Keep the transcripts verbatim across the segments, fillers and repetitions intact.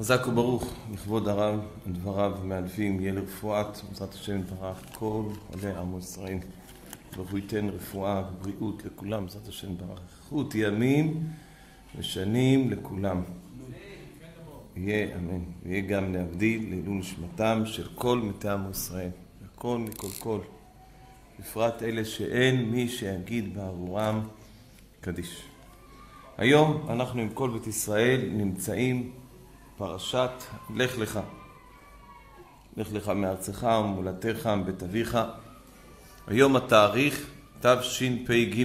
חזק וברוך, לכבוד הרב, דבריו מאלפים, יהיה לרפואת, בעזרת השם יתברך, כל עולי עמו ישראל. והוא ייתן רפואה ובריאות לכולם, בעזרת השם יתברך. איכות ימים ושנים לכולם. יהיה, אמן. ויהיה גם להבדיל לעילוי נשמתם של כל מתי עמו ישראל. הכל מכל כל. בפרט אלה שאין מי שיגיד בעבורם קדיש. היום אנחנו עם כל בית ישראל נמצאים פרשת לך לך. לך לך מארצך ומולדתך מבית אביך. היום התאריך תשפ"ג.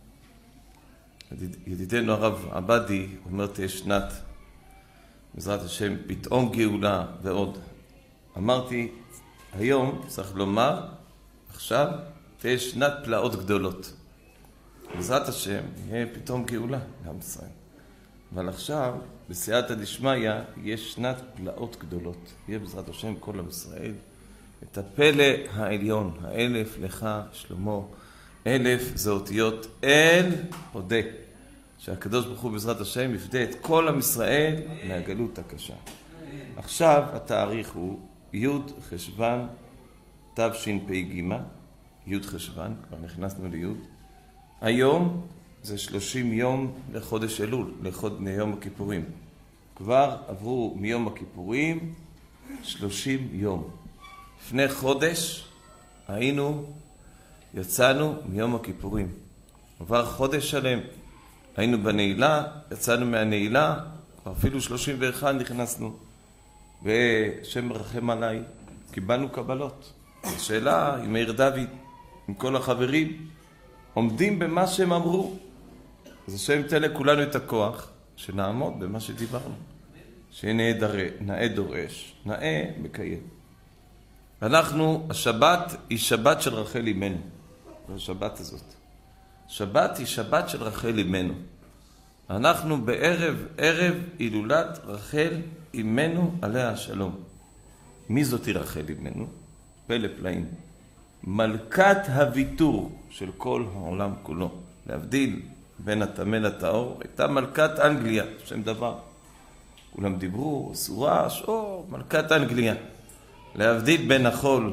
ידידנו הרב עבדי אומר תהיה שנת בעזרת השם פתאום גאולה ועוד. אמרתי היום צריך לומר עכשיו תהיה שנת פלאות גדולות. בעזרת השם יהיה פתאום גאולה לעם ישראל. אבל עכשיו בסייעתא דשמיא יש שנת פלאות גדולות. יהיה בעזרת השם כל עם ישראל את הפלא העליון, האלף לך שלמה. אלף זה אותיות אל הודה, שהקדוש ברוך הוא בעזרת השם יפדה את כל עם ישראל מהגלות הקשה. עכשיו התאריך הוא י' חשוון תשפ"ג, י' חשוון, כבר נכנסנו לי'. היום זה שלושים יום לחודש אלול, לחוד... מיום הכיפורים. כבר עברו מיום הכיפורים שלושים יום. לפני חודש היינו, יצאנו מיום הכיפורים. עבר חודש שלם. היינו בנעילה, יצאנו מהנעילה, אפילו שלושים ואחת נכנסנו. ושם מרחם עליי, קיבלנו קבלות. השאלה עם מאיר דוד, עם כל החברים, עומדים במה שהם אמרו. אז השם תן לכולנו את הכוח שנעמוד במה שדיברנו. שנאה נאה דורש, נאה מקיים. אנחנו, השבת היא שבת של רחל אמנו. השבת הזאת. שבת היא שבת של רחל אמנו. אנחנו בערב, ערב הילולת רחל אמנו עליה השלום. מי זאתי רחל אמנו? פלא פלאים. מלכת הוויתור של כל העולם כולו. להבדיל בין הטמא לטהור, הייתה מלכת אנגליה, שם דבר. כולם דיברו, סורש, או מלכת אנגליה. להבדיל בין החול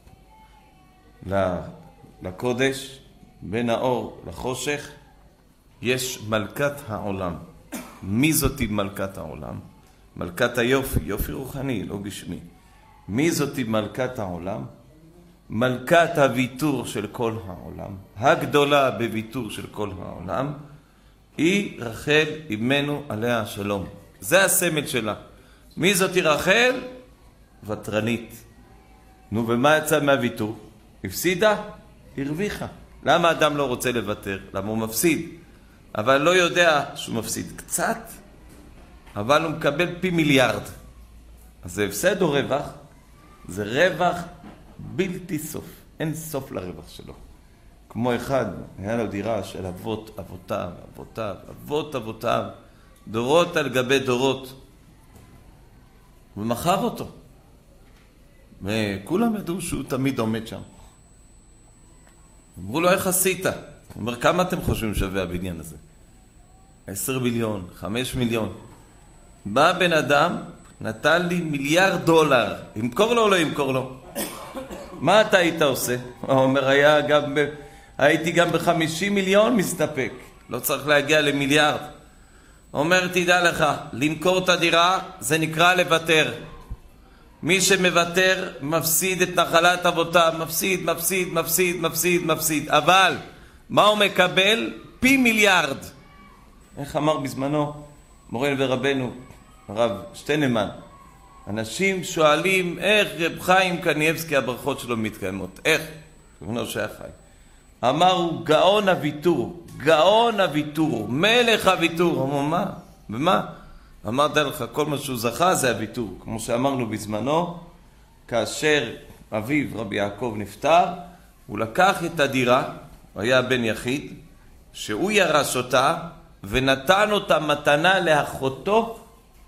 לקודש, בין האור לחושך, יש מלכת העולם. מי זאתי מלכת העולם? מלכת היופי, יופי רוחני, לא גשמי. מי זאתי מלכת העולם? מלכת הוויתור של כל העולם, הגדולה בוויתור של כל העולם, היא רחל אמנו עליה השלום. זה הסמל שלה. מי זאתי רחל? וטרנית. נו, ומה יצא מהוויתור? הפסידה? הרוויחה. למה אדם לא רוצה לוותר? למה הוא מפסיד? אבל לא יודע שהוא מפסיד קצת, אבל הוא מקבל פי מיליארד. אז זה הפסד או רווח? זה רווח בלתי סוף. אין סוף לרווח שלו. כמו אחד, היה לו דירה של אבות אבותיו, אבותיו, אבות אבותיו, דורות על גבי דורות. ומכר אותו. וכולם ידעו שהוא תמיד עומד שם. אמרו לו, איך עשית? הוא אומר, כמה אתם חושבים שווה הבניין הזה? עשר מיליון, חמש מיליון. בא בן אדם, נתן לי מיליארד דולר. ימכור לו או לא ימכור לו? מה אתה היית עושה? הוא אומר, היה גם ב... הייתי גם בחמישים מיליון מסתפק. לא צריך להגיע למיליארד. הוא אומר, תדע לך, למכור את הדירה זה נקרא לוותר. מי שמוותר מפסיד את נחלת אבותיו, מפסיד, מפסיד, מפסיד, מפסיד, מפסיד. אבל מה הוא מקבל? פי מיליארד. איך אמר בזמנו מורנו ורבנו, הרב שטיינמן, אנשים שואלים איך רב חיים קניאבסקי הברכות שלו מתקיימות. איך? הוא שהיה חי. אמר הוא גאון הוויתור, גאון הוויתור, מלך הוויתור. אמר מה? ומה? אמרת לך, כל מה שהוא זכה זה הוויתור. כמו שאמרנו בזמנו, כאשר אביו רבי יעקב נפטר, הוא לקח את הדירה, הוא היה בן יחיד, שהוא ירש אותה ונתן אותה מתנה לאחותו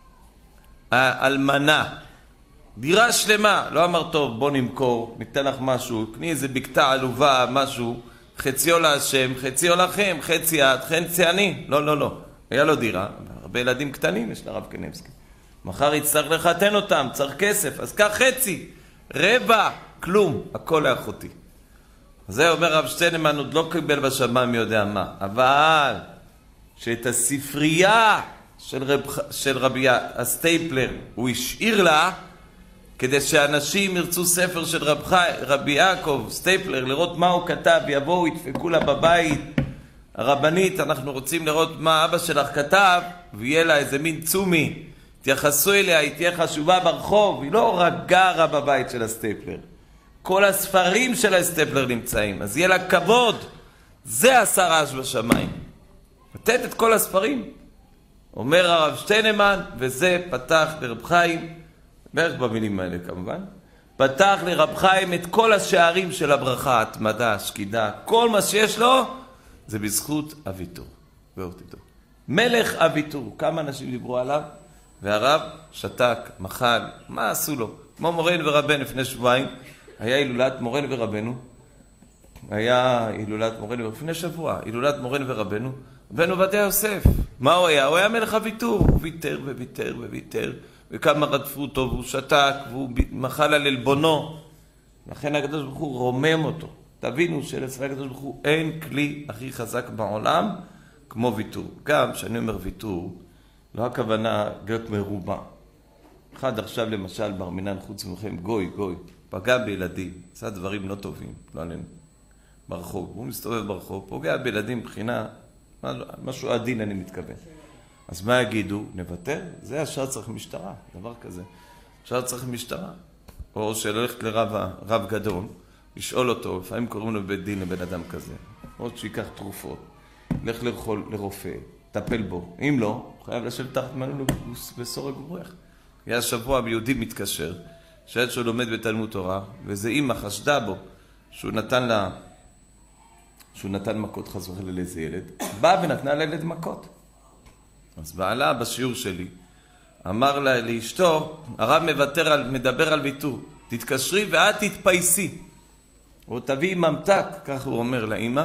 האלמנה. דירה שלמה. לא אמר טוב בוא נמכור, ניתן לך משהו, קני איזה בקתה עלובה, משהו, חציו להשם, חציו לכם, חצי את, חצי אני. לא, לא, לא. היה לו דירה, הרבה ילדים קטנים יש לרב קניאבסקי. מחר יצטרך לחתן אותם, צריך כסף, אז קח חצי, רבע, כלום, הכל לאחותי. זה אומר רב שטיינמן, עוד לא קיבל בשמיים מי יודע מה, אבל שאת הספרייה של, רב, של רבי הסטייפלר הוא השאיר לה, כדי שאנשים ירצו ספר של רב, רבי יעקב סטייפלר, לראות מה הוא כתב, יבואו, ידפקו לה בבית, הרבנית, אנחנו רוצים לראות מה אבא שלך כתב, ויהיה לה איזה מין צומי, תייחסו אליה, היא תהיה חשובה ברחוב, היא לא רק גרה בבית של הסטייפלר. כל הספרים של הסטייפלר נמצאים, אז יהיה לה כבוד. זה עשה רעש בשמיים. לתת את כל הספרים. אומר הרב שטיינמן, וזה פתח לרב חיים, בערך במילים האלה כמובן, פתח לרב חיים את כל השערים של הברכה, התמדה, השקידה, כל מה שיש לו, זה בזכות אביתור. ועוד איתו. מלך אביתור, כמה אנשים דיברו עליו? והרב שתק, מחל, מה עשו לו? כמו מורן ורבן לפני שבועיים, היה הילולת מורן ורבנו, היה הילולת מורן ורבנו, לפני שבוע, הילולת מורן ורבנו, בן עובדיה יוסף. מה הוא היה? הוא היה מלך אביתור, הוא ויתר וויתר וויתר, וכמה רדפו אותו, והוא שתק, והוא מחל על אלבונו. לכן הקדוש ברוך הוא רומם אותו. תבינו שלצבא הקדוש ברוך הוא אין כלי הכי חזק בעולם כמו ויתור. גם כשאני אומר ויתור, לא הכוונה להיות מרובע. אחד עכשיו למשל בר מינן חוץ מכם, גוי, גוי, פגע בילדים, עשה דברים לא טובים, לא עלינו, ברחוב, הוא מסתובב ברחוב, פוגע בילדים מבחינה, משהו עדין אני מתכוון. אז מה יגידו? נוותר? זה השאר צריך משטרה, דבר כזה. השאר צריך משטרה. או שללכת לרב רב גדול, לשאול אותו, לפעמים קוראים לו בבית דין לבן אדם כזה, או שיקח תרופות, לך לרחול, לרופא, טפל בו. אם לא, הוא חייב לשבת תחת מנו בסורג ובורח. היה שבוע ביהודי מתקשר, שעד שהוא לומד בתלמוד תורה, וזה אמא חשדה בו, שהוא נתן לה, שהוא נתן מכות חס וחלילה לאיזה ילד, באה ונתנה לילד מכות. אז בעלה בשיעור שלי, אמר לה לאשתו, הרב מוותר על, מדבר על ויתור, תתקשרי ואת תתפייסי, או תביאי ממתק, כך הוא אומר לאמא,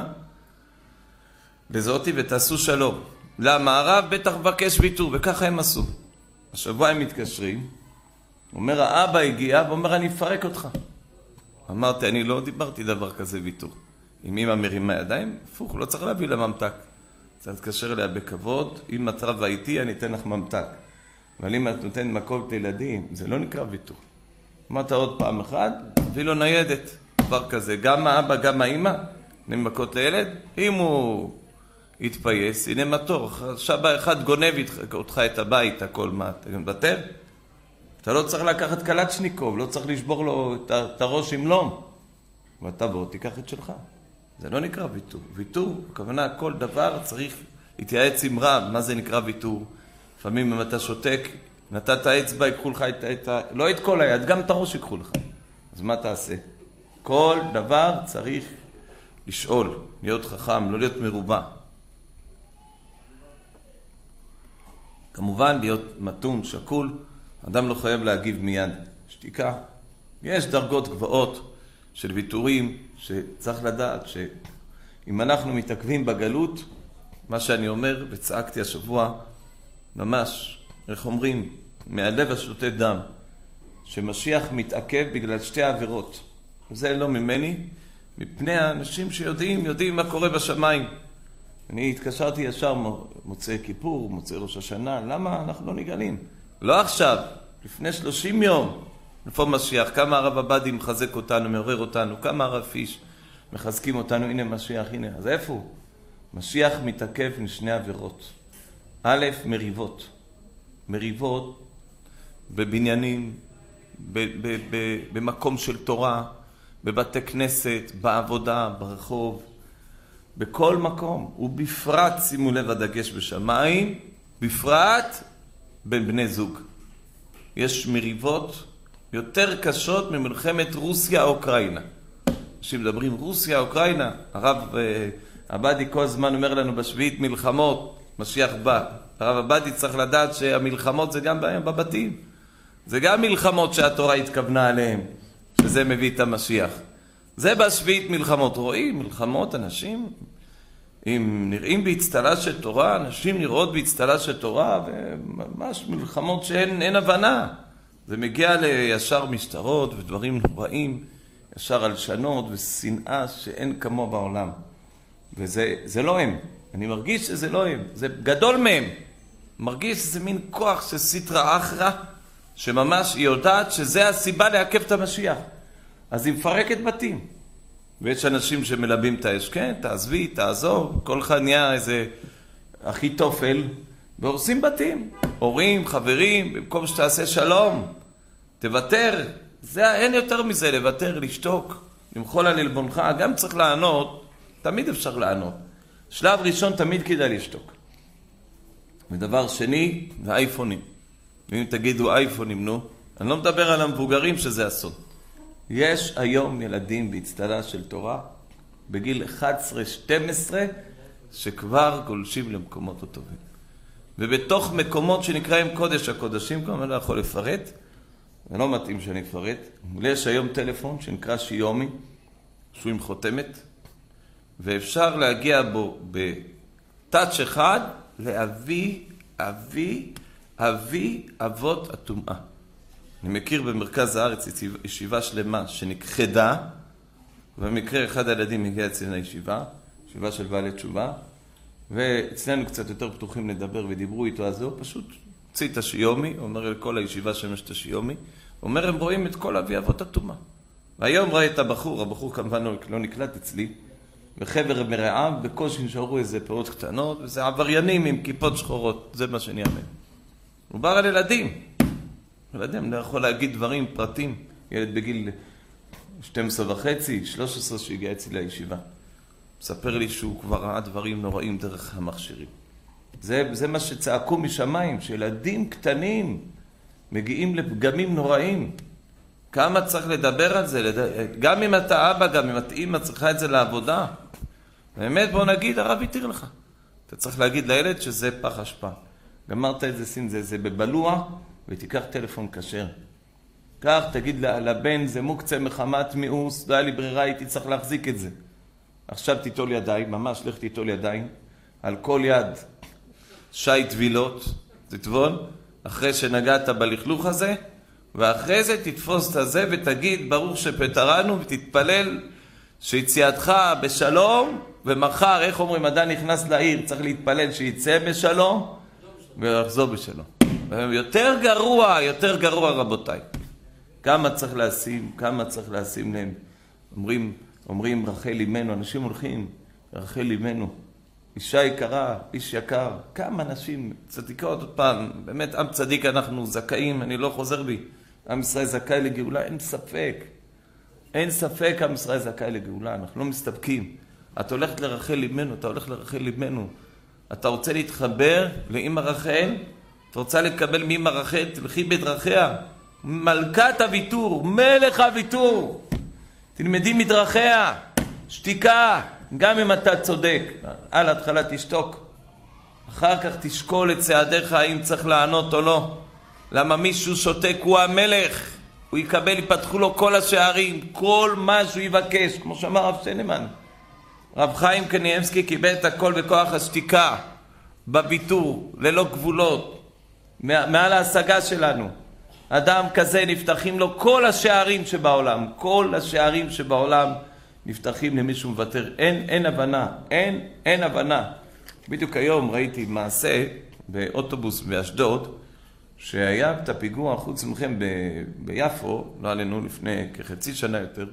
לזאתי ותעשו שלום. למה? הרב בטח מבקש ויתור, וככה הם עשו. השבוע הם מתקשרים, אומר האבא הגיע ואומר אני אפרק אותך. אמרתי אני לא דיברתי דבר כזה ויתור. אם אמא מרימה ידיים, הפוך, לא צריך להביא לה ממתק. צריך להתקשר אליה בכבוד, אם את רבה איתי אני אתן לך ממתק. אבל אם את נותנת מכות לילדים, זה לא נקרא ויתור. אמרת עוד פעם אחת, תביא לו ניידת. דבר כזה, גם האבא גם האמא, נותנים מכות לילד, אם הוא יתפייס, הנה מתור, עכשיו אחד גונב אותך את הבית, הכל מה, אתה גם בטר? אתה לא צריך לקחת קלצ'ניקוב, לא צריך לשבור לו את הראש עם לום. ואתה בוא, תיקח את שלך. זה לא נקרא ויתור. ויתור, הכוונה, כל דבר צריך להתייעץ עם רב. מה זה נקרא ויתור? לפעמים אם אתה שותק, נתת האצבע, יקחו לך את, את ה... לא את כל היד, גם את הראש יקחו לך. אז מה תעשה? כל דבר צריך לשאול, להיות חכם, לא להיות מרובע. כמובן, להיות מתון, שקול, אדם לא חייב להגיב מיד. שתיקה. יש דרגות גבוהות של ויתורים שצריך לדעת שאם אנחנו מתעכבים בגלות, מה שאני אומר וצעקתי השבוע, ממש, איך אומרים, מהלב השותת דם, שמשיח מתעכב בגלל שתי עבירות. וזה לא ממני, מפני האנשים שיודעים, יודעים מה קורה בשמיים. אני התקשרתי ישר מוצאי כיפור, מוצאי ראש השנה, למה אנחנו לא נגלים? לא עכשיו, לפני שלושים יום, לפני משיח, כמה הרב עבדי מחזק אותנו, מעורר אותנו, כמה הרב פיש מחזקים אותנו, הנה משיח, הנה, אז איפה הוא? משיח מתעכב משני עבירות. א', מריבות. מריבות בבניינים, ב- ב- ב- במקום של תורה, בבתי כנסת, בעבודה, ברחוב, בכל מקום, ובפרט, שימו לב הדגש בשמיים, בפרט בין בני זוג. יש מריבות יותר קשות ממלחמת רוסיה-אוקראינה. כשמדברים רוסיה-אוקראינה, הרב עבדי כל הזמן אומר לנו בשביעית מלחמות, משיח בא. הרב עבדי צריך לדעת שהמלחמות זה גם בבתים. זה גם מלחמות שהתורה התכוונה עליהן, שזה מביא את המשיח. זה בשביעית מלחמות. רואים, מלחמות, אנשים, אם נראים בהצטלה של תורה, אנשים נראות בהצטלה של תורה, וממש מלחמות שאין אין הבנה. זה מגיע לישר משטרות ודברים נוראים, ישר הלשנות ושנאה שאין כמוה בעולם. וזה זה לא הם. אני מרגיש שזה לא הם. זה גדול מהם. מרגיש שזה מין כוח של סטרא אחרא, שממש היא יודעת שזה הסיבה לעכב את המשיח. אז היא מפרקת בתים. ויש אנשים שמלבים את האש, כן, תעזבי, תעזוב, כל אחד נהיה איזה אחיתופל, והורסים בתים. הורים, חברים, במקום שתעשה שלום, תוותר. זה, אין יותר מזה, לוותר, לשתוק, למחול על עלבונך. גם צריך לענות, תמיד אפשר לענות. שלב ראשון תמיד כדאי לשתוק. ודבר שני, זה אייפונים. ואם תגידו אייפונים, נו, אני לא מדבר על המבוגרים שזה אסון. יש היום ילדים בהצטלה של תורה, בגיל אחת עשרה שתים עשרה, שכבר גולשים למקומות הטובים. ובתוך מקומות שנקראים קודש הקודשים, כמו אני לא יכול לפרט, זה לא מתאים שאני אפרט, יש היום טלפון שנקרא שיומי, שהוא עם חותמת, ואפשר להגיע בו בטאץ' אחד, להביא, אבי, אבי אבות הטומאה. אני מכיר במרכז הארץ ישיבה שלמה שנכחדה, ובמקרה אחד הילדים הגיע אצלנו הישיבה, ישיבה של בעלי תשובה, ואצלנו קצת יותר פתוחים לדבר ודיברו איתו, אז הוא פשוט הוציא את השיומי, הוא אומר לכל הישיבה שם יש את השיומי, הוא אומר הם רואים את כל אבי אבות הטומאה. והיום ראה את הבחור, הבחור כמובן לא נקלט אצלי, וחבר מרעיו, בקושי נשארו איזה פירות קטנות, וזה עבריינים עם כיפות שחורות, זה מה שאני אאמן. הוא בא על ילדים. ילדים, לא יכול להגיד דברים, פרטים. ילד בגיל שתים עשרה וחצי, שלוש עשרה שהגיע אצלי לישיבה. מספר לי שהוא כבר ראה דברים נוראים דרך המכשירים. זה, זה מה שצעקו משמיים, שילדים קטנים מגיעים לפגמים נוראים. כמה צריך לדבר על זה? גם אם אתה אבא, גם אם את אמא, צריכה את זה לעבודה. באמת, בוא נגיד, הרב יתיר לך. אתה צריך להגיד לילד שזה פח אשפה. גמרת את זה, שים זה, זה בבלוע, ותיקח טלפון כשר. כך, תגיד לבן, זה מוקצה מחמת מיאוס, לא היה לי ברירה, הייתי צריך להחזיק את זה. עכשיו תיטול ידיים, ממש לך תיטול ידיים, על כל יד שי טבילות, תטבול, אחרי שנגעת בלכלוך הזה, ואחרי זה תתפוס את הזה ותגיד, ברוך שפטרנו, ותתפלל שיציאתך בשלום, ומחר, איך אומרים, אדם נכנס לעיר, צריך להתפלל שיצא בשלום, ויחזור בשלום. יותר גרוע, יותר גרוע רבותיי. כמה צריך לשים, כמה צריך לשים להם. אומרים, אומרים רחל אימנו, אנשים הולכים, רחל אימנו, אישה יקרה, איש יקר, כמה אנשים, צדיקות עוד פעם, באמת עם צדיק אנחנו זכאים, אני לא חוזר בי, עם ישראל זכאי לגאולה, אין ספק, אין ספק עם ישראל זכאי לגאולה, אנחנו לא מסתפקים. אתה הולכת לרחל אימנו, אתה הולך לרחל אימנו, אתה רוצה להתחבר לאמא רחל, אתה רוצה לקבל מאמא רחל, תלכי בדרכיה, מלכת הוויתור, מלך הוויתור, תלמדי מדרכיה, שתיקה, גם אם אתה צודק, על התחלה תשתוק, אחר כך תשקול את צעדיך האם צריך לענות או לא. למה מישהו שותק הוא המלך, הוא יקבל, יפתחו לו כל השערים, כל מה שהוא יבקש, כמו שאמר רב שנמן. רב חיים קניאבסקי קיבל את הכל בכוח השתיקה, בוויתור, ללא גבולות, מעל ההשגה שלנו. אדם כזה נפתחים לו כל השערים שבעולם, כל השערים שבעולם נפתחים למי שהוא מוותר. אין, אין הבנה, אין, אין הבנה. בדיוק היום ראיתי מעשה באוטובוס באשדוד, שהיה את הפיגוע חוץ מכם ב, ביפו, לא עלינו לפני כחצי שנה יותר,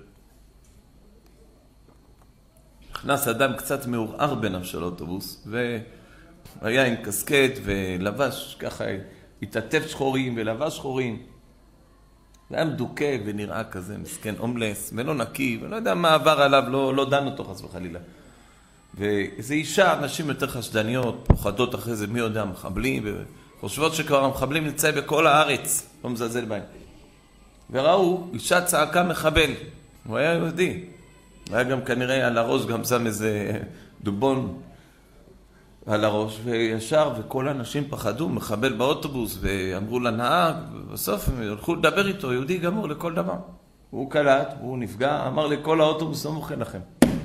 נכנס אדם קצת מעורער בנפש של אוטובוס, והיה עם קסקט ולבש ככה, התעטף שחורים ולבש שחורים, והיה מדוכא ונראה כזה מסכן, הומלס, ולא נקי, ולא יודע מה עבר עליו, לא, לא דן אותו חס וחלילה. ואיזו אישה, אנשים יותר חשדניות, פוחדות אחרי זה, מי יודע, מחבלים, וחושבות שכבר המחבלים נמצאים בכל הארץ, לא מזלזל בהם. וראו, אישה צעקה מחבל, הוא היה יהודי. היה גם כנראה על הראש, גם שם איזה דובון על הראש, וישר, וכל האנשים פחדו, מחבל באוטובוס, ואמרו לנהג, ובסוף הם הלכו לדבר איתו, יהודי גמור לכל דבר. הוא קלט, הוא נפגע, אמר לכל האוטובוס, לא מוכן לכם.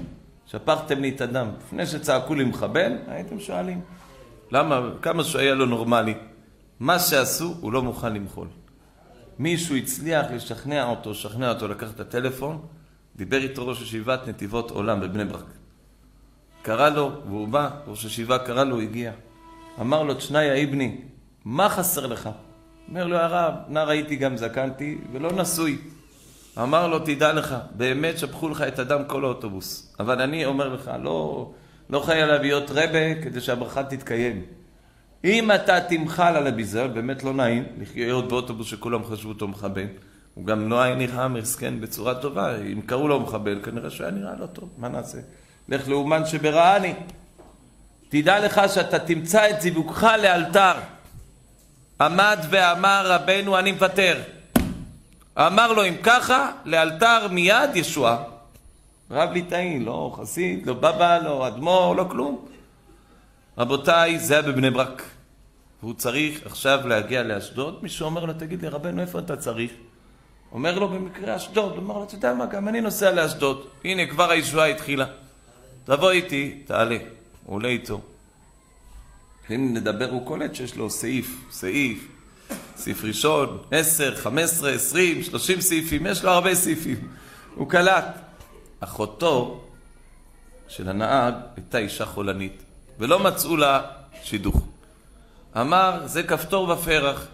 שפכתם לי את הדם. לפני שצעקו לי מחבל, הייתם שואלים. למה? כמה שהוא היה לא נורמלי. מה שעשו, הוא לא מוכן למחול. מישהו הצליח לשכנע אותו, לשכנע אותו לקח את הטלפון, דיבר איתו ראש ישיבת נתיבות עולם בבני ברק. קרא לו, והוא בא, ראש ישיבה קרא לו, הגיע. אמר לו, תשניה אבני, מה חסר לך? אומר לו, הרב, נער הייתי גם זקנתי ולא נשוי. אמר לו, תדע לך, באמת שפכו לך את הדם כל האוטובוס. אבל אני אומר לך, לא, לא חייב להיות רבה כדי שהברכה תתקיים. אם אתה תמחל על הביזיון, באמת לא נעים, לחיות באוטובוס שכולם חשבו אותו מחבל. הוא גם לא היה נראה מסכן בצורה טובה. אם קראו לו מחבל, כנראה שהוא היה נראה לא טוב. מה נעשה? לך לאומן שברעני. תדע לך שאתה תמצא את זיווגך לאלתר. עמד ואמר רבנו, אני מפטר. אמר לו, אם ככה, לאלתר מיד ישועה. רב ליטאי, לא חסיד, לא בבא, לא אדמו"ר, לא כלום. רבותיי, זה היה בבני ברק. והוא צריך עכשיו להגיע לאשדוד. מישהו אומר לו, תגיד לי, רבנו, איפה אתה צריך? אומר לו, במקרה אשדוד. הוא אומר לו, אתה יודע מה, גם אני נוסע לאשדוד. הנה, כבר הישועה התחילה. תבוא איתי, תעלה. הוא עולה איתו. אם נדבר, הוא קולט שיש לו סעיף, סעיף, סעיף ראשון, עשר, חמש עשרה, עשרים, שלושים סעיפים, יש לו הרבה סעיפים. הוא קלט. אחותו של הנהג הייתה אישה חולנית, ולא מצאו לה שידוך. אמר, זה כפתור בפרח.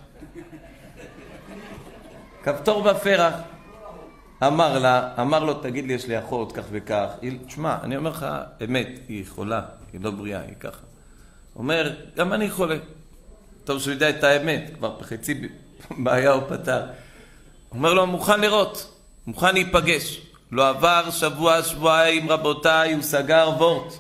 כפתור בפרח. אמר לה, אמר לו, תגיד לי, יש לי אחות, כך וכך. תשמע, אני אומר לך, אמת, היא חולה, היא לא בריאה, היא ככה. אומר, גם אני חולה. טוב שהוא יודע את האמת, כבר בחצי בעיה הוא פתר. אומר לו, מוכן לראות, מוכן להיפגש. לא עבר שבוע, שבועיים, רבותיי, הוא סגר וורט.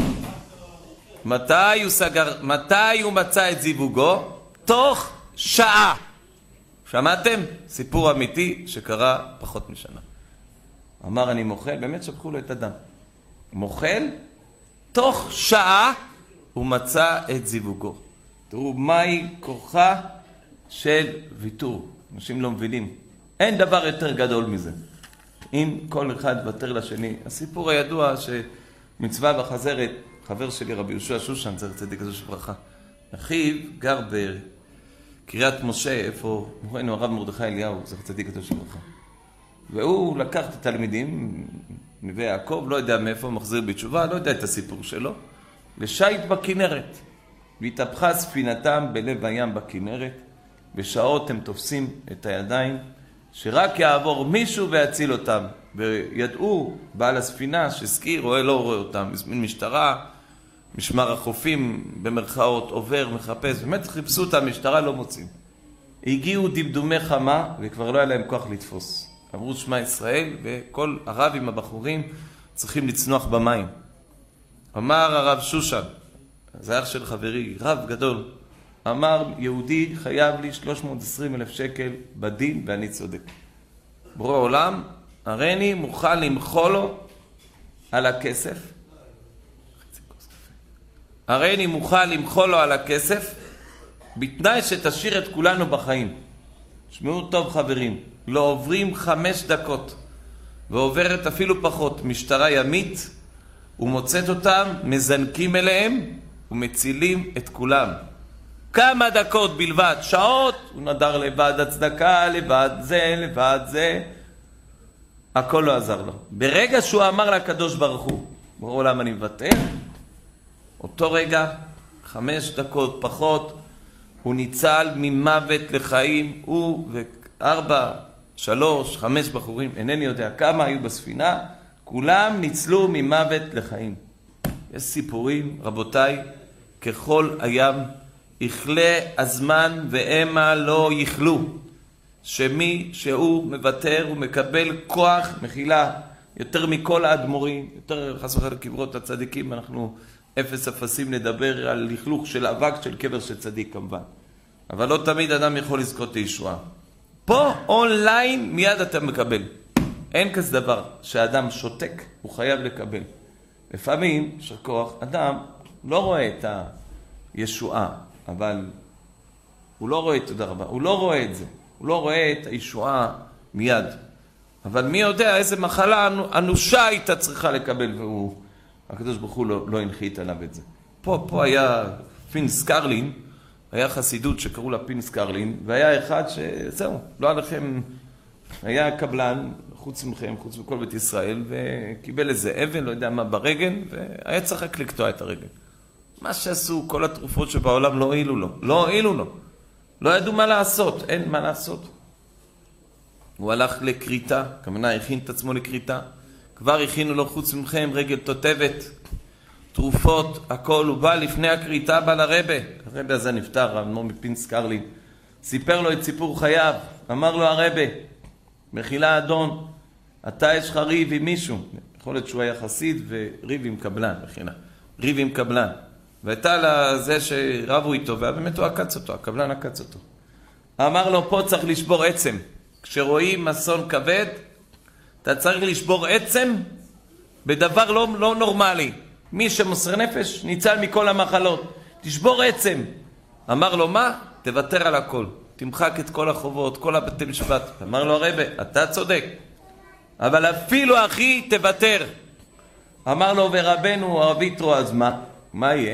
מתי הוא סגר, מתי הוא מצא את זיווגו? תוך שעה. שמעתם? סיפור אמיתי שקרה פחות משנה. אמר, אני מוכל, באמת שפכו לו את הדם. מוכל, תוך שעה הוא מצא את זיווגו. תראו, מהי כוחה של ויתור. אנשים לא מבינים. אין דבר יותר גדול מזה. אם כל אחד ותר לשני. הסיפור הידוע שמצווה בחזרת, חבר שלי רבי יהושע שושן, זכר צדיק קדוש לברכה. אחיו גר בקריית משה, איפה מורנו הרב מרדכי אליהו, זכר צדיק קדוש לברכה. והוא לקח את התלמידים, נווה יעקב, לא יודע מאיפה, מחזיר בתשובה, לא יודע את הסיפור שלו, לשייט בכנרת. והתהפכה ספינתם בלב הים בכנרת, בשעות הם תופסים את הידיים, שרק יעבור מישהו ויציל אותם. וידעו בעל הספינה שסקי רואה לא רואה אותם, הזמין משטרה, משמר החופים במרכאות עובר, מחפש, באמת חיפשו את המשטרה, לא מוצאים. הגיעו דמדומי חמה וכבר לא היה להם כוח לתפוס. אמרו שמע ישראל, וכל הרב עם הבחורים צריכים לצנוח במים. אמר הרב שושן, זה אח של חברי, רב גדול, אמר, יהודי חייב לי שלוש מאות ועשרים אלף שקל בדין ואני צודק. בורא עולם, הריני מוכן למחול לו על הכסף. הריני מוכן למחול לו על הכסף, בתנאי שתשאיר את כולנו בחיים. שמעו טוב חברים, לא עוברים חמש דקות, ועוברת אפילו פחות, משטרה ימית, ומוצאת אותם, מזנקים אליהם, ומצילים את כולם. כמה דקות בלבד, שעות, הוא נדר לבד הצדקה, לבד זה, לבד זה. הכל לא עזר לו. ברגע שהוא אמר לקדוש ברוך הוא, ברור עולם אני מבטל, אותו רגע, חמש דקות פחות, הוא ניצל ממוות לחיים, הוא וארבע, שלוש, חמש בחורים, אינני יודע כמה היו בספינה, כולם ניצלו ממוות לחיים. יש סיפורים, רבותיי, ככל הים, יכלה הזמן ואמה לא יכלו, שמי שהוא מוותר ומקבל כוח מחילה, יותר מכל האדמו"רים, יותר חס וחלילה קברות הצדיקים, אנחנו אפס אפסים לדבר על לכלוך של אבק של קבר של צדיק כמובן. אבל לא תמיד אדם יכול לזכות לישועה. פה אונליין מיד אתה מקבל. אין כזה דבר שהאדם שותק, הוא חייב לקבל. לפעמים, שכוח, אדם לא רואה את הישועה, אבל הוא לא רואה, תודה רבה, הוא לא רואה את זה. הוא לא רואה את הישועה מיד. אבל מי יודע איזה מחלה אנושה הייתה צריכה לקבל, והוא הקדוש ברוך הוא לא, לא הנחית עליו את זה. פה, פה היה פינס קרלין, היה חסידות שקראו לה פינס קרלין, והיה אחד שזהו, לא עליכם, היה קבלן, חוץ מכם, חוץ מכל בית ישראל, וקיבל איזה אבן, לא יודע מה, ברגל, והיה צריך רק לקטוע את הרגל. מה שעשו, כל התרופות שבעולם לא הועילו לו, לא הועילו לו. לא ידעו מה לעשות, אין מה לעשות. הוא הלך לקריטה, כמובן הכין את עצמו לקריטה, כבר הכינו לו חוץ מכם רגל תותבת, תרופות, הכל, הוא בא לפני הקריטה, בא לרבא, הרבא הזה נפטר, האדמו"ר מפינס קרלין, סיפר לו את סיפור חייו, אמר לו הרבא, מחילה אדון, אתה יש לך ריב עם מישהו, יכול להיות שהוא היה חסיד וריב עם קבלן, מחילה, ריב עם קבלן, והייתה לזה שרבו איתו, ובאמת הוא עקץ אותו, הקבלן עקץ אותו. אמר לו, פה צריך לשבור עצם, כשרואים אסון כבד, אתה צריך לשבור עצם בדבר לא, לא נורמלי. מי שמוסר נפש ניצל מכל המחלות. תשבור עצם. אמר לו, מה? תוותר על הכל. תמחק את כל החובות, כל הבתי משפט. אמר לו הרבא, אתה צודק. אבל אפילו אחי תוותר. אמר לו, ורבנו הרב יתרו, אז מה? מה יהיה?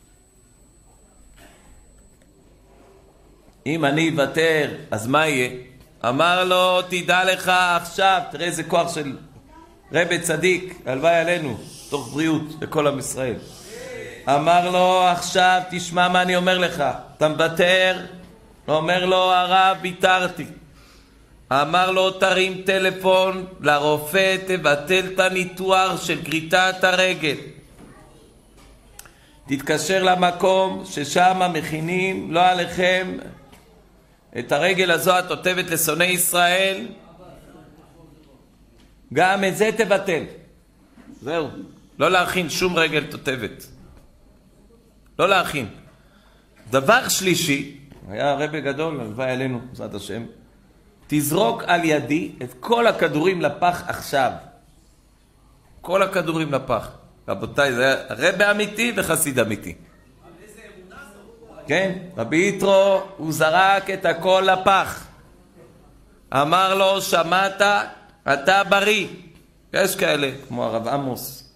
אם אני אוותר, אז מה יהיה? אמר לו, תדע לך עכשיו, תראה איזה כוח של רבי צדיק, הלוואי עלינו, תוך בריאות לכל עם ישראל. אמר לו, עכשיו תשמע מה אני אומר לך, אתה מוותר? אומר לו, הרב, ביטרתי. אמר לו, תרים טלפון לרופא, תבטל את הניתוח של גריטת הרגל. תתקשר למקום ששם מכינים, לא עליכם, את הרגל הזו התותבת לשונאי ישראל, גם את זה תבטל. זהו, לא להכין שום רגל תותבת. לא להכין. דבר שלישי, היה רבי גדול, הלוואי עלינו, בעזרת השם, תזרוק על ידי את כל הכדורים לפח עכשיו. כל הכדורים לפח. רבותיי, זה היה רבי אמיתי וחסיד אמיתי. כן, רבי יתרו, הוא זרק את הכל לפח. אמר לו, שמעת, אתה בריא. יש כאלה, כמו הרב עמוס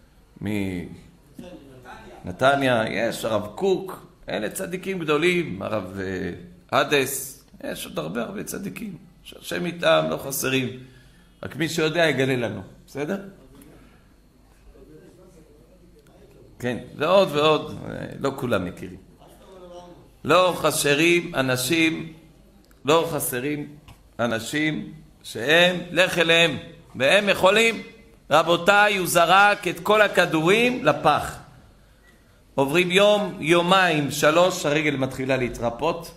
מנתניה, יש הרב קוק, אלה צדיקים גדולים, הרב אדס, יש עוד הרבה הרבה צדיקים, שהשם איתם לא חסרים. רק מי שיודע יגלה לנו, בסדר? כן, ועוד ועוד, לא כולם מכירים. לא חסרים אנשים, לא חסרים אנשים שהם לך אליהם, והם יכולים, רבותיי, הוא זרק את כל הכדורים לפח. עוברים יום, יומיים, שלוש, הרגל מתחילה להתרפות,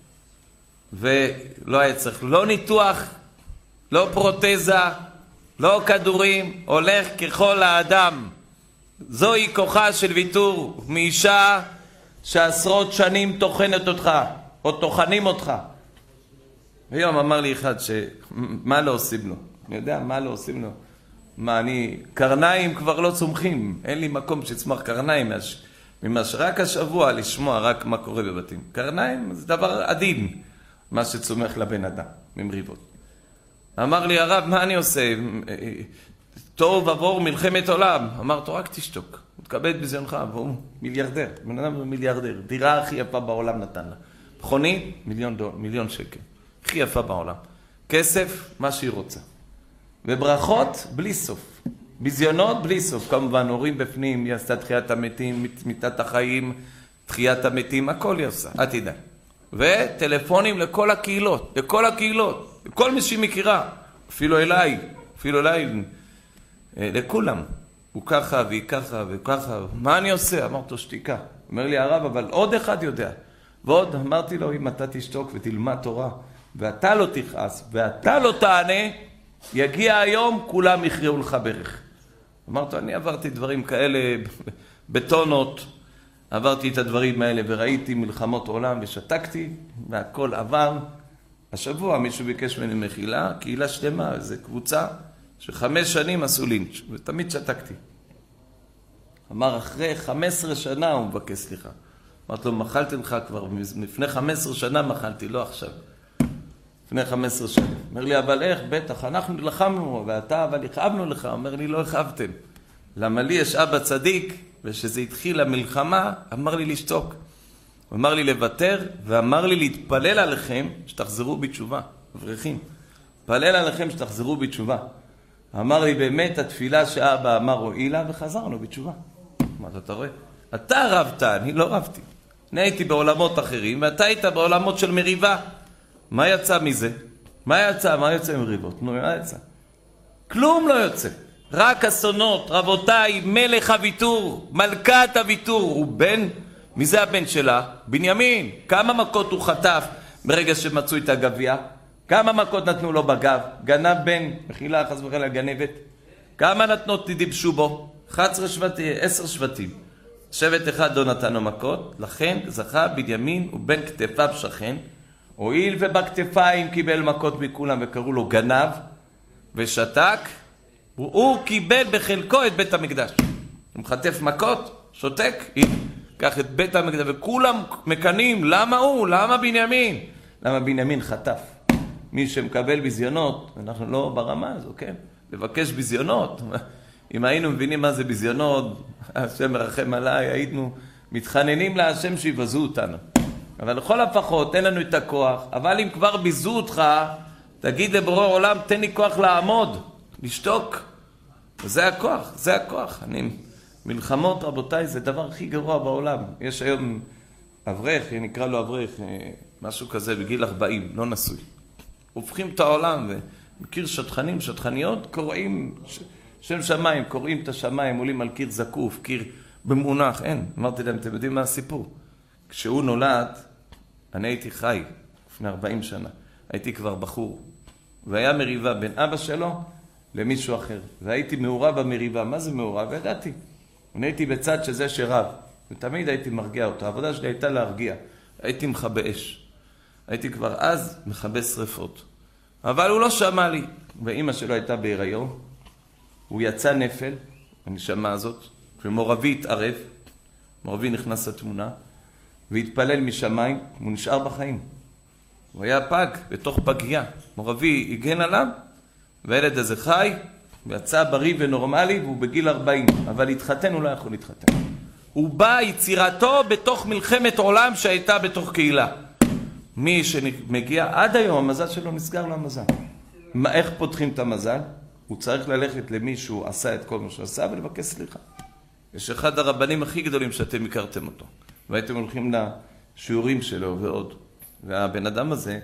ולא היה צריך, לא ניתוח, לא פרוטזה, לא כדורים, הולך ככל האדם. זוהי כוחה של ויתור מאישה שעשרות שנים תוכנת אותך, או תוכנים אותך. ויום אמר לי אחד שמה לא עושים לו? אני יודע מה לא עושים לו. מה, אני, קרניים כבר לא צומחים, אין לי מקום שצמח קרניים, ממש רק השבוע לשמוע רק מה קורה בבתים. קרניים זה דבר עדין, מה שצומח לבן אדם, ממריבות. אמר לי הרב, מה אני עושה? טוב עבור מלחמת עולם. אמרתו, רק תשתוק, הוא תקבל בזיונך, והוא מיליארדר, בן אדם הוא מיליארדר, דירה הכי יפה בעולם נתן לה. מכונית, מיליון, דול, מיליון שקל, הכי יפה בעולם. כסף, מה שהיא רוצה. וברכות, בלי סוף. בזיונות, בלי סוף. כמובן, הורים בפנים, היא עשתה תחיית המתים, מיטת החיים, תחיית המתים, הכל היא עושה, אל תדע. וטלפונים לכל הקהילות, לכל הקהילות, לכל מי שהיא מכירה, אפילו אליי, אפילו אליי, לכולם. הוא ככה והיא ככה וככה, מה אני עושה? אמרתו שתיקה. אומר לי הרב, אבל עוד אחד יודע. ועוד אמרתי לו, אם אתה תשתוק ותלמד תורה, ואתה לא תכעס, ואתה לא תענה, יגיע היום, כולם יכריעו לך ברך. אמרתו, אני עברתי דברים כאלה בטונות, עברתי את הדברים האלה וראיתי מלחמות עולם ושתקתי, והכל עבר. השבוע מישהו ביקש ממני מחילה, קהילה שלמה, איזו קבוצה, שחמש שנים עשו לינץ', ותמיד שתקתי. אמר, אחרי חמש עשרה שנה הוא מבקש סליחה. אמרתי לו, מחלתי לך כבר, לפני חמש עשרה שנה מחלתי, לא עכשיו. לפני חמש עשרה שנה. אומר לי, אבל איך? בטח, אנחנו נלחמנו, ואתה, אבל הכאבנו לך. אומר לי, לא הכאבתם. למה לי יש אבא צדיק, ושזה התחיל המלחמה, אמר לי לשתוק. הוא אמר לי לוותר, ואמר לי להתפלל עליכם שתחזרו בתשובה. אברכים, פלל עליכם שתחזרו בתשובה. אמר לי באמת התפילה שאבא אמר הועילה, וחזרנו בתשובה. מה אתה רואה? אתה רבת, אני לא רבתי. אני הייתי בעולמות אחרים, ואתה היית בעולמות של מריבה. מה יצא מזה? מה יצא? מה יוצא מריבות? נו, מה יצא? כלום לא יוצא. רק אסונות. רבותיי, מלך הוויתור, מלכת הוויתור, הוא בן, מי זה הבן שלה? בנימין. כמה מכות הוא חטף ברגע שמצאו את הגביע? כמה מכות נתנו לו בגב? גנב בן, מחילה, חס וחלילה גנבת. כמה נתנות דיבשו בו? אחת עשרה שבטים, עשר שבטים. שבט אחד לא נתנו מכות, לכן זכה בנימין ובין כתפיו שכן, הועיל ובכתפיים קיבל מכות מכולם וקראו לו גנב ושתק, הוא קיבל בחלקו את בית המקדש. הוא מחטף מכות, שותק, קח את בית המקדש, וכולם מקנים, למה הוא? למה בנימין? למה בנימין חטף? מי שמקבל בזיונות, אנחנו לא ברמה הזו, כן? לבקש בזיונות. אם היינו מבינים מה זה בזיונות, השם מרחם עליי, היינו מתחננים להשם שיבזו אותנו. אבל לכל הפחות, תן לנו את הכוח, אבל אם כבר ביזו אותך, תגיד לבורא עולם, תן לי כוח לעמוד, לשתוק. וזה הכוח, זה הכוח. אני, מלחמות, רבותיי, זה דבר הכי גרוע בעולם. יש היום אברך, נקרא לו אברך, משהו כזה בגיל ארבעים, לא נשוי. הופכים את העולם, ומכיר שטחנים, שטחניות, קוראים שם שמיים, קוראים את השמיים, עולים על קיר זקוף, קיר במונח, אין. אמרתי להם, אתם יודעים מה הסיפור? כשהוא נולד, אני הייתי חי, לפני ארבעים שנה. הייתי כבר בחור. והיה מריבה בין אבא שלו למישהו אחר. והייתי מעורב במריבה. מה זה מעורב? ידעתי. אני הייתי בצד שזה שרב. ותמיד הייתי מרגיע אותו. העבודה שלי הייתה להרגיע. הייתי מכבה אש. הייתי כבר אז מכבה שריפות. אבל הוא לא שמע לי. ואמא שלו הייתה בהיריון. הוא יצא נפל, הנשמה הזאת, ומורבי התערב. מורבי נכנס לתמונה. והתפלל משמיים, הוא נשאר בחיים. הוא היה פג, בתוך פגייה. מורבי הגן עליו, והילד הזה חי, ויצא בריא ונורמלי, והוא בגיל ארבעים. אבל להתחתן הוא לא יכול להתחתן. הוא בא יצירתו בתוך מלחמת עולם שהייתה בתוך קהילה. מי שמגיע עד היום, המזל שלו נסגר לו המזל. מה, איך פותחים את המזל? הוא צריך ללכת למי שהוא עשה את כל מה שהוא עשה ולבקש סליחה. יש אחד הרבנים הכי גדולים שאתם הכרתם אותו. והייתם הולכים לשיעורים שלו ועוד. והבן אדם הזה,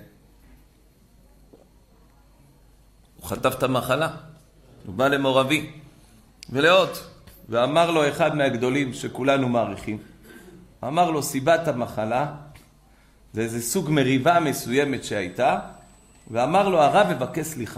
הוא חטף את המחלה. הוא בא למורבי. ולאות. ואמר לו אחד מהגדולים שכולנו מעריכים. אמר לו, סיבת המחלה, זה איזה סוג מריבה מסוימת שהייתה. ואמר לו, הרב מבקש סליחה.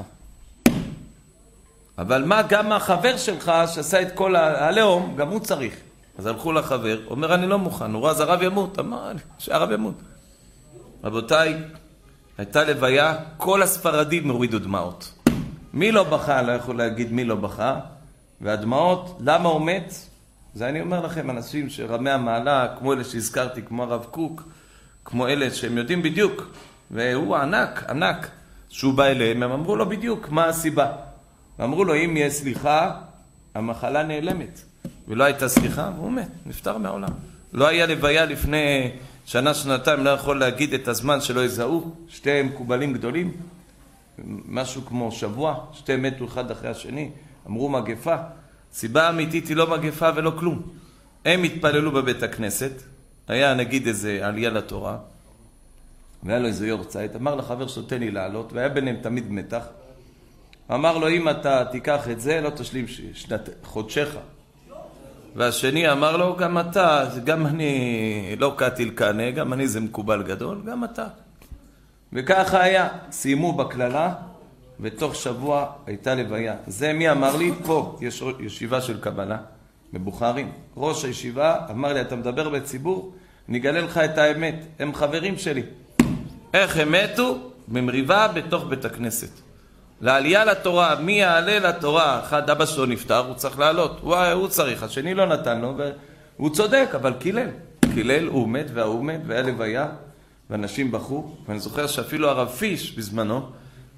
אבל מה גם החבר שלך שעשה את כל הלאום, גם הוא צריך. אז הלכו לחבר, אומר אני לא מוכן, הוא ראה אז הרב ימות, אמר שהרב ימות. רבותיי, הייתה לוויה, כל הספרדים הורידו דמעות. מי לא בכה, לא יכול להגיד מי לא בכה, והדמעות, למה הוא מת? זה אני אומר לכם, אנשים שרמי המעלה, כמו אלה שהזכרתי, כמו הרב קוק, כמו אלה שהם יודעים בדיוק, והוא ענק, ענק, שהוא בא אליהם, הם אמרו לו בדיוק מה הסיבה. ואמרו לו, אם יהיה סליחה, המחלה נעלמת. ולא הייתה סליחה, והוא מת, נפטר מהעולם. לא היה לוויה לפני שנה, שנתיים, לא יכול להגיד את הזמן שלא יזהו. שתי מקובלים גדולים, משהו כמו שבוע, שתי מתו אחד אחרי השני, אמרו מגפה. סיבה אמיתית היא לא מגפה ולא כלום. הם התפללו בבית הכנסת, היה נגיד איזה עלייה לתורה, והיה לו איזה יורצייט, אמר לחבר שתן לי לעלות, והיה ביניהם תמיד מתח. אמר לו, אם אתה תיקח את זה, לא תשלים שנת חודשך. והשני אמר לו, גם אתה, גם אני לא קטיל קנה, גם אני זה מקובל גדול, גם אתה. וככה היה, סיימו בכללה, ותוך שבוע הייתה לוויה. זה מי אמר לי? פה יש ישיבה של קבלה, בבוחרים. ראש הישיבה אמר לי, אתה מדבר בציבור, אני אגלה לך את האמת, הם חברים שלי. איך הם מתו? במריבה בתוך בית הכנסת. לעלייה לתורה, מי יעלה לתורה? אחד אבא שלו נפטר, הוא צריך לעלות, הוא, הוא צריך, השני לא נתן לו, והוא צודק, אבל קילל. קילל, הוא מת והוא מת, והיה לוויה, ואנשים בחו, ואני זוכר שאפילו הרב פיש בזמנו,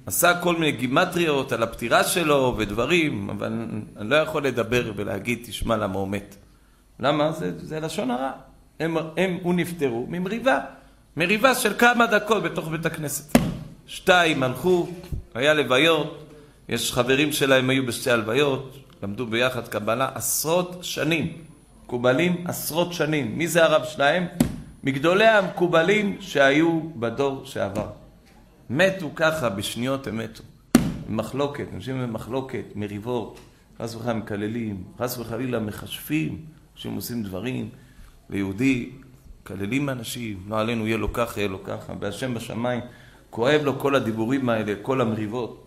עשה כל מיני גימטריות על הפטירה שלו ודברים, אבל אני לא יכול לדבר ולהגיד, תשמע למה הוא מת. למה? זה, זה לשון הרע. הם, הם, הוא נפטרו ממריבה. מריבה של כמה דקות בתוך בית הכנסת. שתיים הלכו, היה לוויות, יש חברים שלהם היו בשתי הלוויות, למדו ביחד קבלה עשרות שנים. מקובלים עשרות שנים. מי זה הרב שלהם? מגדולי המקובלים שהיו בדור שעבר. מתו ככה, בשניות הם מתו. במחלוקת, אנשים במחלוקת, מריבות, חס וחלילה מקללים, חס וחלילה מחשפים, שהם עושים דברים ליהודי, מקללים אנשים, לא עלינו יהיה לו ככה, יהיה לו ככה, בהשם בשמיים, כואב לו כל הדיבורים האלה, כל המריבות.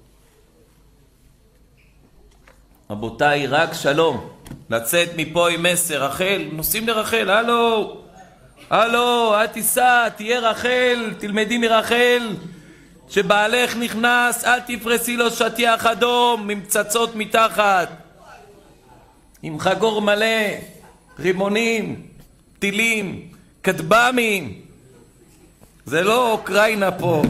רבותיי, רק שלום, לצאת מפה עם מסר, רחל, נוסעים לרחל, הלו, הלו, אל תיסע, תהיה רחל, תלמדי מרחל, שבעלך נכנס, אל תפרסי לו שטיח אדום, עם פצצות מתחת, עם חגור מלא, רימונים, טילים, כטב"מים, זה לא אוקראינה פה,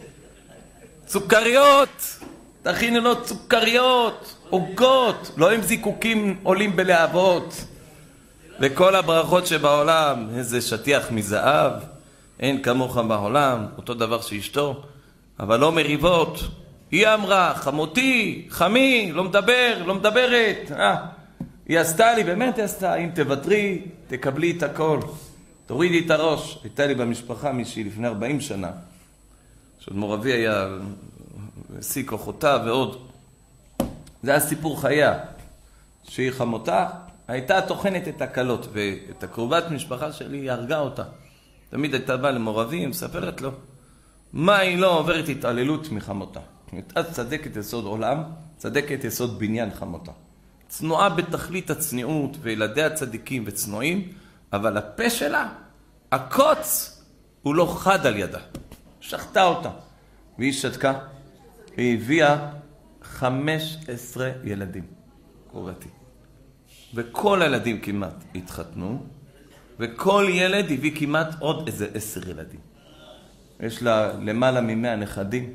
צוקריות, תכינו לו צוקריות, עוגות, לא עם זיקוקים עולים בלהבות, וכל הברכות שבעולם, איזה שטיח מזהב, אין כמוך בעולם, אותו דבר שאשתו, אבל לא מריבות. היא אמרה, חמותי, חמי, לא מדבר, לא מדברת. אה, היא עשתה לי, באמת היא עשתה, אם תוותרי, תקבלי את הכל. תורידי את הראש. הייתה לי במשפחה מישהי לפני ארבעים שנה, שעוד מורבי היה, השיא כוחותיו ועוד. זה היה סיפור חייה, שהיא חמותה, הייתה תוכנת את הקלות, ואת הקרובת משפחה שלי היא הרגה אותה. תמיד הייתה באה למורבי, מספרת לו, מה היא לא עוברת התעללות מחמותה. את צדקת יסוד עולם, צדקת יסוד בניין חמותה. צנועה בתכלית הצניעות, וילדיה צדיקים וצנועים, אבל הפה שלה, הקוץ, הוא לא חד על ידה. שחטה אותה. והיא שתקה, היא הביאה חמש עשרה ילדים, קוראתי. וכל הילדים כמעט התחתנו, וכל ילד הביא כמעט עוד איזה עשר ילדים. יש לה למעלה ממאה נכדים,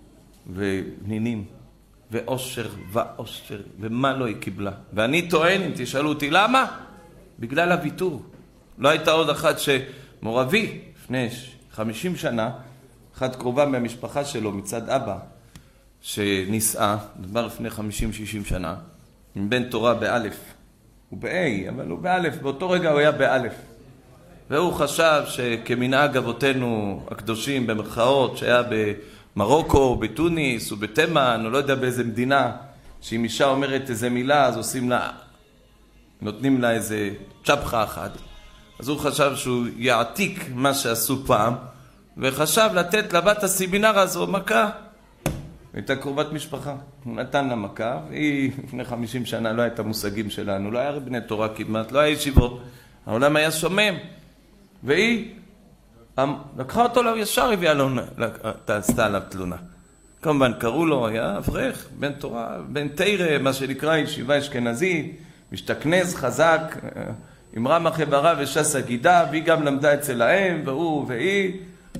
ונינים, ואושר ואושר, ומה לא היא קיבלה. ואני טוען, אם תשאלו אותי, למה? בגלל הוויתור. לא הייתה עוד אחת שמורבי, לפני חמישים שנה, אחת קרובה מהמשפחה שלו מצד אבא, שנישאה, דבר לפני חמישים שישים שנה, עם בן תורה באלף. הוא ב-A, אבל הוא באלף, באותו רגע הוא היה באלף. והוא חשב שכמנהג אבותינו הקדושים במרכאות, שהיה במרוקו, בתוניס, או בתימן, או לא יודע באיזה מדינה, שאם אישה אומרת איזה מילה, אז עושים לה, נותנים לה איזה צ'פחה אחת. אז הוא חשב שהוא יעתיק מה שעשו פעם, וחשב לתת לבת הסמינר הזו מכה. הייתה קרובת משפחה, הוא נתן לה מכה, והיא לפני חמישים שנה לא הייתה מושגים שלנו, לא היה בני תורה כמעט, לא היה ישיבות, העולם היה שומם, והיא לקחה אותו לו ישר, הביאה לו, עשתה עליו תלונה. כמובן קראו לו, היה אברך, בן תורה, בן תירה, מה שנקרא ישיבה אשכנזית, משתכנז חזק, עם רמ"ח איבריו וש"ס הגידה, והיא גם למדה אצל האם, והוא והיא,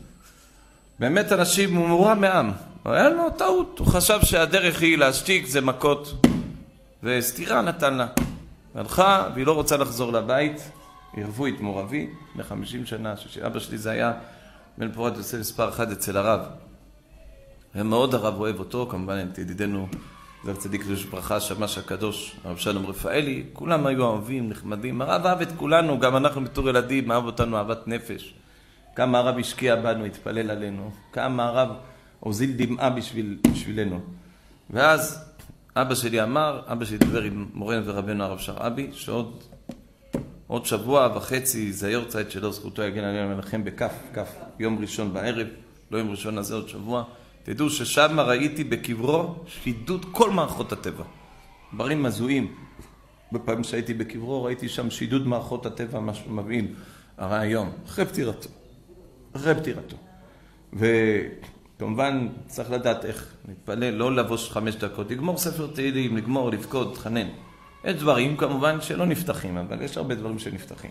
באמת אנשים מורם מעם. היה לו טעות, הוא חשב שהדרך היא להשתיק, זה מכות, וסתירה נתן לה. הלכה, והיא לא רוצה לחזור לבית, ערבו את מורבי, לחמישים שנה, שאבא שלי זה היה בן פורת יוסף מספר אחד אצל הרב. ומאוד הרב אוהב אותו, כמובן את ידידנו, זר צדיק קדוש ברכה, שמש הקדוש, הרב שלום רפאלי, כולם היו אוהבים, נחמדים, הרב אהב את כולנו, גם אנחנו בתור ילדים, אהב אותנו אהבת נפש. כמה הרב השקיע בנו, התפלל עלינו, כמה הרב הוזיל דמעה בשביל, בשבילנו. ואז אבא שלי אמר, אבא שלי דבר עם מורנו ורבנו הרב שרעבי, שעוד עוד שבוע וחצי זה היורצייט שלו, זכותו יגן עלינו מנחם בכף, כף, יום ראשון בערב, לא יום ראשון הזה, עוד שבוע. תדעו ששם ראיתי בקברו שידוד כל מערכות הטבע. דברים מזוהים. בפעמים שהייתי בקברו ראיתי שם שידוד מערכות הטבע, משהו מבהיל. הרעיון, אחרי פטירתו. אחרי פטירתו. וכמובן צריך לדעת איך להתפלל, לא לבוש חמש דקות, לגמור ספר תהילים, לגמור, לבכות, תחנן. יש דברים כמובן שלא נפתחים, אבל יש הרבה דברים שנפתחים.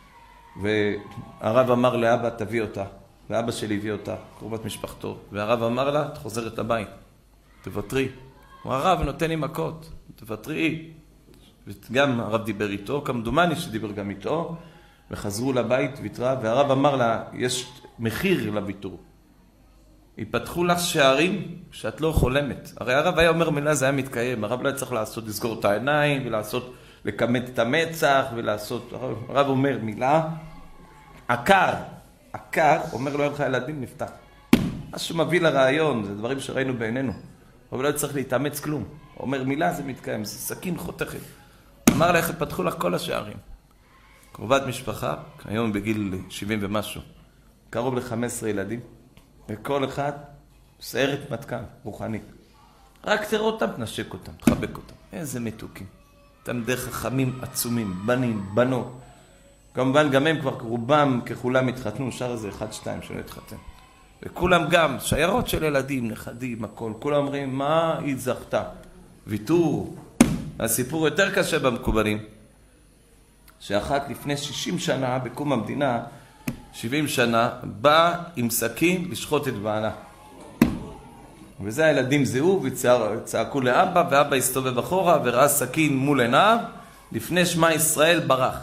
והרב אמר לאבא, תביא אותה. ואבא שלי הביא אותה, קרובת משפחתו. והרב אמר לה, את חוזרת לבית. תוותרי. הוא הרב נותן לי מכות, תוותרי. גם הרב דיבר איתו, כמדומני שדיבר גם איתו, וחזרו לבית, ויתרה, והרב אמר לה, יש מחיר לוויתור. ייפתחו לך שערים שאת לא חולמת. הרי הרב היה אומר מילה, זה היה מתקיים. הרב לא צריך לעשות, לסגור את העיניים, ולעשות, לקמת את המצח, ולעשות, הרב אומר מילה, עקר, עקר, אומר לו, אין לך ילדים, נפתח. מה שמביא לרעיון, זה דברים שראינו בעינינו. אבל לא צריך להתאמץ כלום. הוא אומר מילה, זה מתקיים, זה סכין חותכת. אמר לה, איך פתחו לך כל השערים. קרובת משפחה, היום בגיל שבעים ומשהו, קרוב ל-חמישה עשר ילדים, וכל אחד סיירת מטכ"ל, רוחני. רק תראה אותם, תנשק אותם, תחבק אותם. איזה מתוקים. אתם די חכמים עצומים, בנים, בנות. כמובן גם הם כבר רובם ככולם התחתנו, שר איזה אחד, שתיים שלא התחתן. וכולם גם, שיירות של ילדים, נכדים, הכל. כולם אומרים, מה היא זכתה? ויתור. הסיפור יותר קשה במקובלים. שאחת לפני שישים שנה, בקום המדינה, שבעים שנה, באה עם סכין לשחוט את בעלה. וזה הילדים זהו וצעקו לאבא, ואבא הסתובב אחורה וראה סכין מול עיניו, לפני שמע ישראל ברח.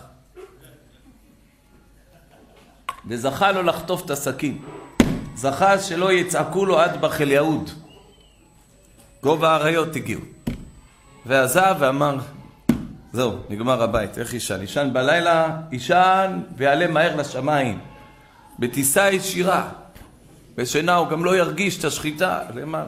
וזכה לו לחטוף את הסכין. זכה שלא יצעקו לו עד בחל יהוד. גובה האריות הגיעו. ועזב ואמר, זהו, נגמר הבית. איך ישן? ישן בלילה, ישן ויעלה מהר לשמיים. בטיסה ישירה. בשינה הוא גם לא ירגיש את השחיטה למעלה.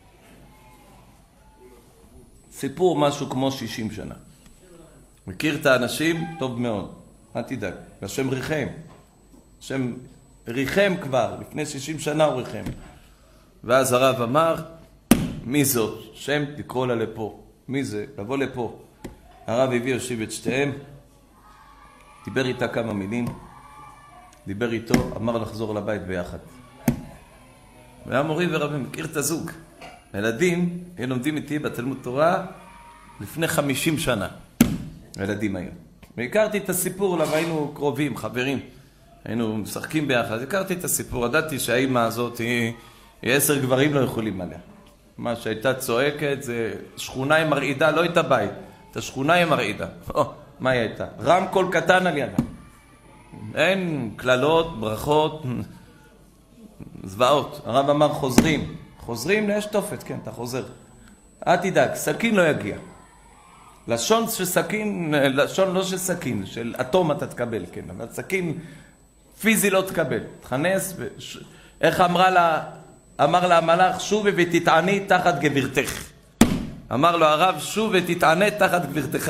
סיפור משהו כמו שישים שנה. מכיר את האנשים? טוב מאוד. אל תדאג. השם ריחם. השם ריחם כבר. לפני שישים שנה הוא ריחם. ואז הרב אמר, מי זאת? שם תקרוא לה לפה. מי זה? לבוא לפה. הרב הביא יושיב את שתיהם. דיבר איתה כמה מילים. דיבר איתו, אמר לחזור לבית ביחד. והיה מורי ורבי, מכיר את הזוג. הילדים, הם לומדים איתי בתלמוד תורה לפני חמישים שנה. הילדים היו. והכרתי את הסיפור, למה היינו קרובים, חברים. היינו משחקים ביחד. הכרתי את הסיפור, ידעתי שהאימא הזאת היא, היא עשר גברים לא יכולים עליה. מה שהייתה צועקת זה שכונה עם מרעידה, לא הייתה בית. את השכונה עם מרעידה. או, מה היא הייתה? רמקול קטן על ידה. אין כללות, ברכות, זוועות. הרב אמר חוזרים. חוזרים לאש תופת, כן, אתה חוזר. אל תדאג, סכין לא יגיע. לשון של סכין, לשון לא של סכין, של אטום אתה תקבל, כן. אבל סכין פיזי לא תקבל. תכנס, וש... איך אמרה לה, אמר לה המלאך, שובי ותתעני תחת גבירתך. אמר לו הרב, שוב ותתענה תחת גבירתך.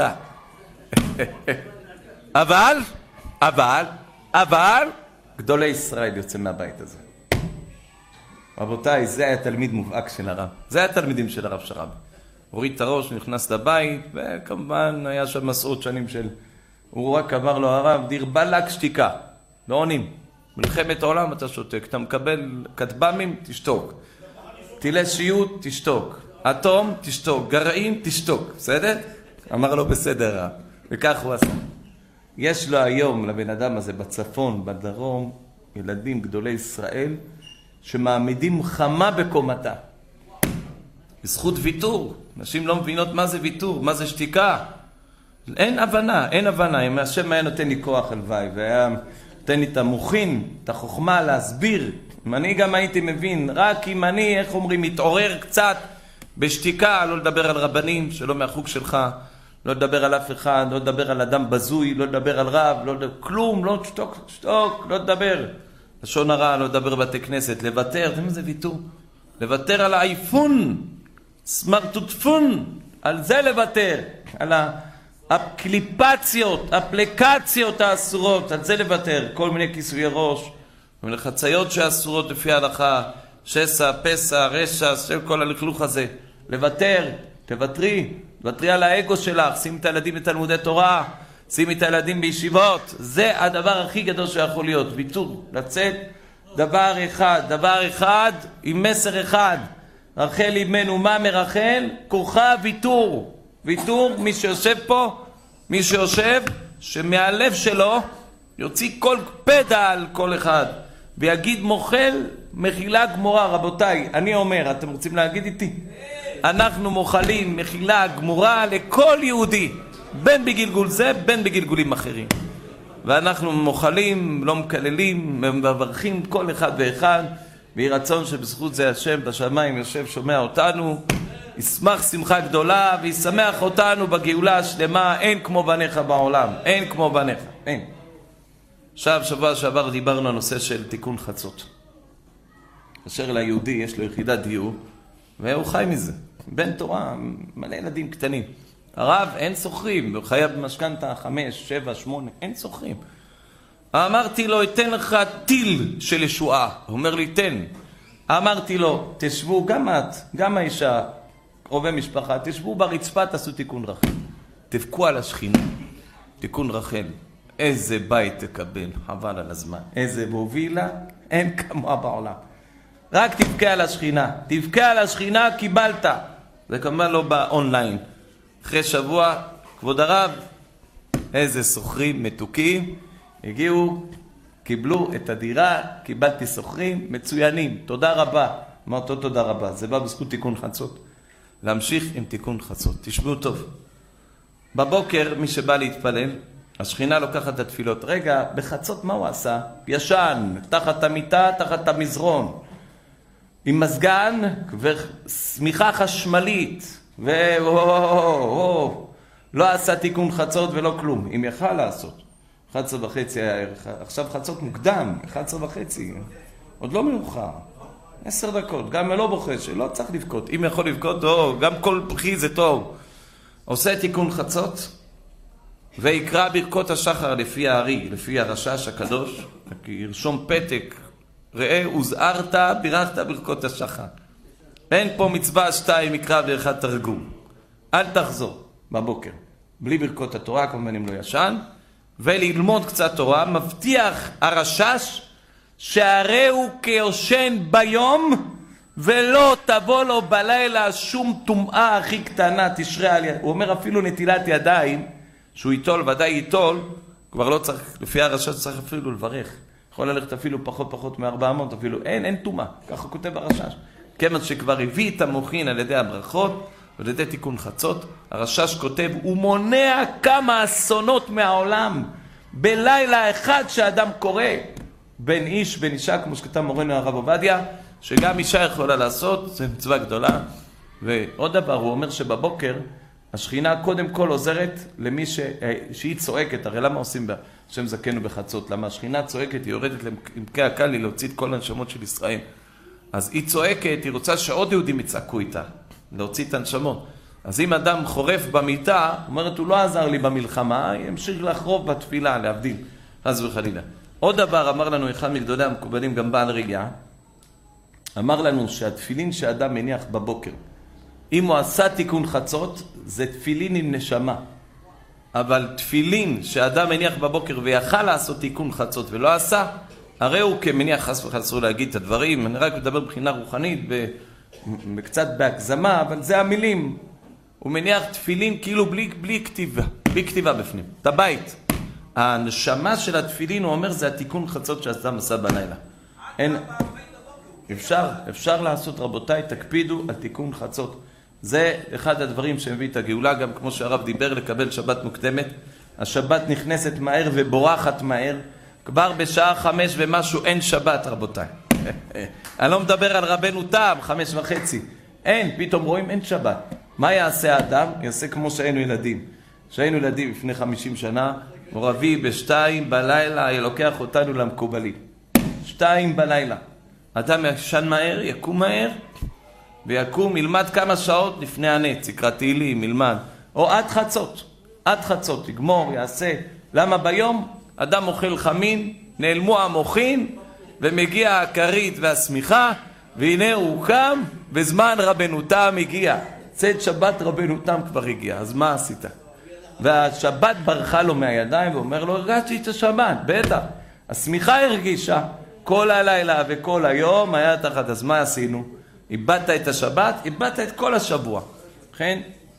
אבל, אבל, אבל, גדולי ישראל יוצא מהבית הזה. רבותיי, זה היה תלמיד מובהק של הרב. זה היה תלמידים של הרב שרב. הוריד את הראש, נכנס לבית, וכמובן היה שם מסעות שנים של... הוא רק אמר לו, הרב, דיר בלק שתיקה. לא עונים. מלחמת העולם אתה שותק. אתה מקבל כתבמים, תשתוק. טילי שיוט, תשתוק. אטום, תשתוק. גרעין, תשתוק. בסדר? אמר לו בסדר רב. וכך הוא עשה. יש לו היום, לבן אדם הזה, בצפון, בדרום, ילדים גדולי ישראל, שמעמידים חמה בקומתה. בזכות ויתור. נשים לא מבינות מה זה ויתור, מה זה שתיקה. אין הבנה, אין הבנה. אם השם היה נותן לי כוח הלוואי, והיה נותן לי את המוחין, את החוכמה להסביר, אם אני גם הייתי מבין, רק אם אני, איך אומרים, מתעורר קצת בשתיקה, לא לדבר על רבנים, שלא מהחוג שלך, לא לדבר על אף אחד, לא לדבר על אדם בזוי, לא לדבר על רב, לא לדבר, כלום, לא שתוק, שתוק, לא לדבר. לשון הרע, לא לדבר בתי כנסת, לוותר, אתם יודעים מה זה ויתור? לוותר על האיפון, סמרטוטפון, על זה לוותר, על הקליפציות, אפליקציות האסורות, על זה לוותר, כל מיני כיסויי ראש, ומיני חציות שאסורות לפי ההלכה, שסע, פסע, רשע, של כל הלכלוך הזה, לוותר, תוותרי, תוותרי על האגו שלך, שימי את הילדים בתלמודי תורה, שימי את הילדים בישיבות, זה הדבר הכי גדול שיכול להיות, ויתור, לצאת דבר אחד, דבר אחד עם מסר אחד, רחל אימנו מה מרחל? כוחה ויתור, ויתור, מי שיושב פה, מי שיושב, שמהלב שלו יוציא כל פדע על כל אחד, ויגיד מוחל מחילה גמורה. רבותיי, אני אומר, אתם רוצים להגיד איתי? אנחנו מוכלים מחילה גמורה לכל יהודי, בין בגלגול זה, בין בגלגולים אחרים. ואנחנו מוכלים, לא מקללים, מברכים כל אחד ואחד, ויהי רצון שבזכות זה השם בשמיים יושב שומע אותנו, ישמח שמחה גדולה וישמח אותנו בגאולה השלמה. אין כמו בניך בעולם, אין כמו בניך, אין. עכשיו, שבוע שעבר דיברנו על נושא של תיקון חצות. אשר ליהודי יש לו יחידת דיור, והוא חי מזה. בן תורה, מלא ילדים קטנים. הרב, אין סוחרים, הוא חייב במשכנתה חמש, שבע, שמונה, אין סוחרים. אמרתי לו, אתן לך טיל של ישועה. הוא אומר לי, תן. אמרתי לו, תשבו, גם את, גם האישה, קרובי משפחה, תשבו ברצפה, תעשו תיקון רחל. תבכו על השכינה, תיקון רחל. איזה בית תקבל, חבל על הזמן. איזה מובילה, אין כמוה בעולם. רק תבכה על השכינה. תבכה על השכינה, קיבלת. זה כמובן לא באונליין. אחרי שבוע, כבוד הרב, איזה סוחרים מתוקים, הגיעו, קיבלו את הדירה, קיבלתי סוחרים מצוינים. תודה רבה. אמרתי תודה רבה. זה בא בזכות תיקון חצות. להמשיך עם תיקון חצות. תשמעו טוב. בבוקר, מי שבא להתפלל, השכינה לוקחת את התפילות. רגע, בחצות מה הוא עשה? ישן, תחת המיטה, תחת המזרון. עם מזגן וסמיכה חשמלית. ווואו, לא עשה תיקון חצות ולא כלום. אם יכל לעשות. אחת עשרה וחצי, עכשיו חצות מוקדם, אחת עשרה וחצי. עוד לא מאוחר. עשר דקות, גם לא בוחש, לא צריך לבכות. אם יכול לבכות, או, גם כל בכי זה טוב. עושה תיקון חצות. ויקרא ברכות השחר לפי הארי, לפי הרשש הקדוש, ירשום פתק, ראה הוזהרת, בירכת ברכות השחר. אין פה מצווה שתיים, יקרא ברכת תרגום. אל תחזור בבוקר, בלי ברכות התורה, כמובן אם לא ישן, וללמוד קצת תורה. מבטיח הרשש שהרי הוא כיושן ביום, ולא תבוא לו בלילה שום טומאה הכי קטנה תשרה על יד. הוא אומר אפילו נטילת ידיים, שהוא יטול, ודאי יטול, כבר לא צריך, לפי הרשש צריך אפילו לברך. יכול ללכת אפילו פחות פחות מ-ארבע מאות, אפילו אין, אין טומאה. ככה כותב הרשש. כיוון שכבר הביא את המוחין על ידי הברכות, ועל ידי תיקון חצות, הרשש כותב, הוא מונע כמה אסונות מהעולם, בלילה אחד שאדם קורא, בין איש, בין אישה, כמו שכתב מורנו הרב עובדיה, שגם אישה יכולה לעשות, זה מצווה גדולה. ועוד דבר, הוא אומר שבבוקר, השכינה קודם כל עוזרת למי ש... שהיא צועקת. הרי למה עושים בה שם זקנו בחצות? למה השכינה צועקת, היא יורדת למקי הקלי להוציא את כל הנשמות של ישראל. אז היא צועקת, היא רוצה שעוד יהודים יצעקו איתה, להוציא את הנשמות. אז אם אדם חורף במיטה, אומרת, הוא לא עזר לי במלחמה, ימשיך לחרוף בתפילה, להבדיל, חס וחלילה. עוד דבר אמר לנו אחד מגדולי המקובלים, גם בעל רגיעה, אמר לנו שהתפילין שאדם מניח בבוקר, אם הוא עשה תיקון חצות, זה תפילין עם נשמה. אבל תפילין שאדם מניח בבוקר ויכל לעשות תיקון חצות ולא עשה, הרי הוא כמניח, חס וחלילה אסור להגיד את הדברים, אני רק מדבר מבחינה רוחנית, קצת בהגזמה, אבל זה המילים. הוא מניח תפילין כאילו בלי, בלי כתיבה, בלי כתיבה בפנים. את הבית. הנשמה של התפילין, הוא אומר, זה התיקון חצות שאדם עשה בלילה. אין... אפשר, אפשר לעשות, רבותיי, תקפידו על תיקון חצות. זה אחד הדברים שמביא את הגאולה, גם כמו שהרב דיבר, לקבל שבת מוקדמת. השבת נכנסת מהר ובורחת מהר. כבר בשעה חמש ומשהו אין שבת, רבותיי. אני לא מדבר על רבנו תם, חמש וחצי. אין, פתאום רואים אין שבת. מה יעשה האדם? יעשה כמו שהיינו ילדים. שהיינו ילדים לפני חמישים שנה, מורבי בשתיים בלילה, ילוקח אותנו למקובלים. שתיים בלילה. אדם ישן מהר, יקום מהר, ויקום, ילמד כמה שעות לפני הנץ, יקרא תהילים, ילמד. או עד חצות, עד חצות, יגמור, יעשה. למה ביום? אדם אוכל חמין, נעלמו המוחין, ומגיע הכרית והסמיכה, והנה הוא קם, וזמן רבנו תם הגיע. צאת שבת רבנו תם כבר הגיע, אז מה עשית? והשבת ברחה לו מהידיים, ואומר לו, הרגשתי את השבת, בטח. הסמיכה הרגישה, כל הלילה וכל היום היה תחת, אז מה עשינו? איבדת את השבת, איבדת את כל השבוע. לכן,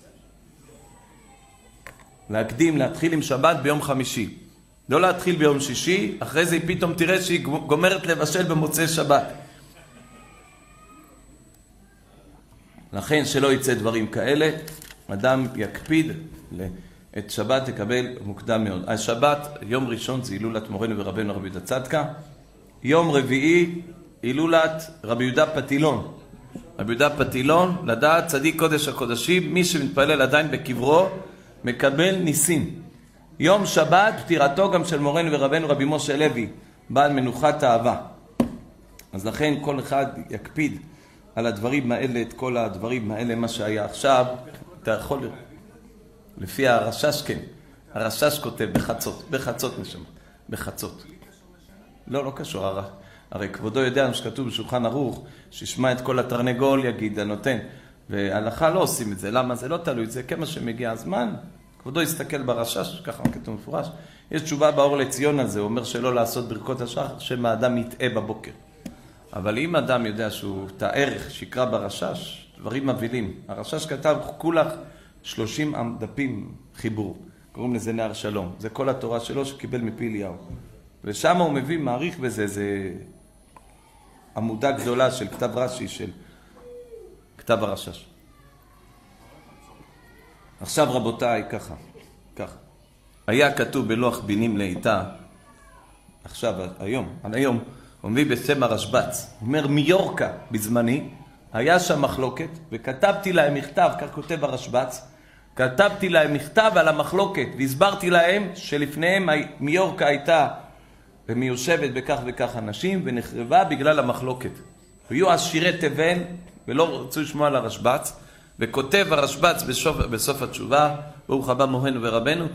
להקדים, להתחיל עם שבת ביום חמישי. לא להתחיל ביום שישי, אחרי זה פתאום תראה שהיא גומרת לבשל במוצאי שבת. לכן שלא יצא דברים כאלה, אדם יקפיד את שבת תקבל מוקדם מאוד. השבת, יום ראשון זה הילולת מורנו ורבנו רבי יהודה צדקה, יום רביעי הילולת רבי יהודה פתילון. רבי יהודה פתילון, לדעת צדיק קודש הקודשים, מי שמתפלל עדיין בקברו מקבל ניסים. יום שבת פטירתו גם של מורנו ורבנו רבי משה לוי, בעל מנוחת אהבה. אז לכן כל אחד יקפיד על הדברים האלה, את כל הדברים האלה, מה שהיה עכשיו. אתה יכול, לפי הרשש, כן, הרשש כותב בחצות, בחצות נשמע, בחצות. לא, לא קשור, הרי, הרי כבודו יודע שכתוב בשולחן ערוך, שישמע את כל התרנגול יגיד, הנותן, והלכה לא עושים את זה. למה? זה לא תלוי, זה כמה שמגיע הזמן. כבודו יסתכל ברשש, ככה כתוב מפורש. יש תשובה באור לציון על זה, הוא אומר שלא לעשות ברכות השחר, שמא האדם יטעה בבוקר. אבל אם אדם יודע שהוא את הערך שיקרא ברשש, דברים מבילים. הרשש כתב כולך שלושים דפים חיבור, קוראים לזה נער שלום. זה כל התורה שלו שקיבל מפי אליהו. ושם הוא מביא, מעריך בזה, זה עמודה גדולה של כתב רש"י, של כתב הרשש. עכשיו רבותיי, ככה, ככה. היה כתוב בלוח בינים לאיתה, עכשיו, היום, על היום, הוא מביא בשם הרשב"ץ, הוא אומר מיורקה בזמני, היה שם מחלוקת, וכתבתי להם מכתב, כך כותב הרשב"ץ, כתבתי להם מכתב על המחלוקת, והסברתי להם שלפניהם מיורקה הייתה ומיושבת בכך וכך אנשים, ונחרבה בגלל המחלוקת. היו עשירי תבן, ולא רצו לשמוע על הרשב"ץ, וכותב הרשב"ץ בסוף, בסוף התשובה, ברוך הבא מורנו ורבנו,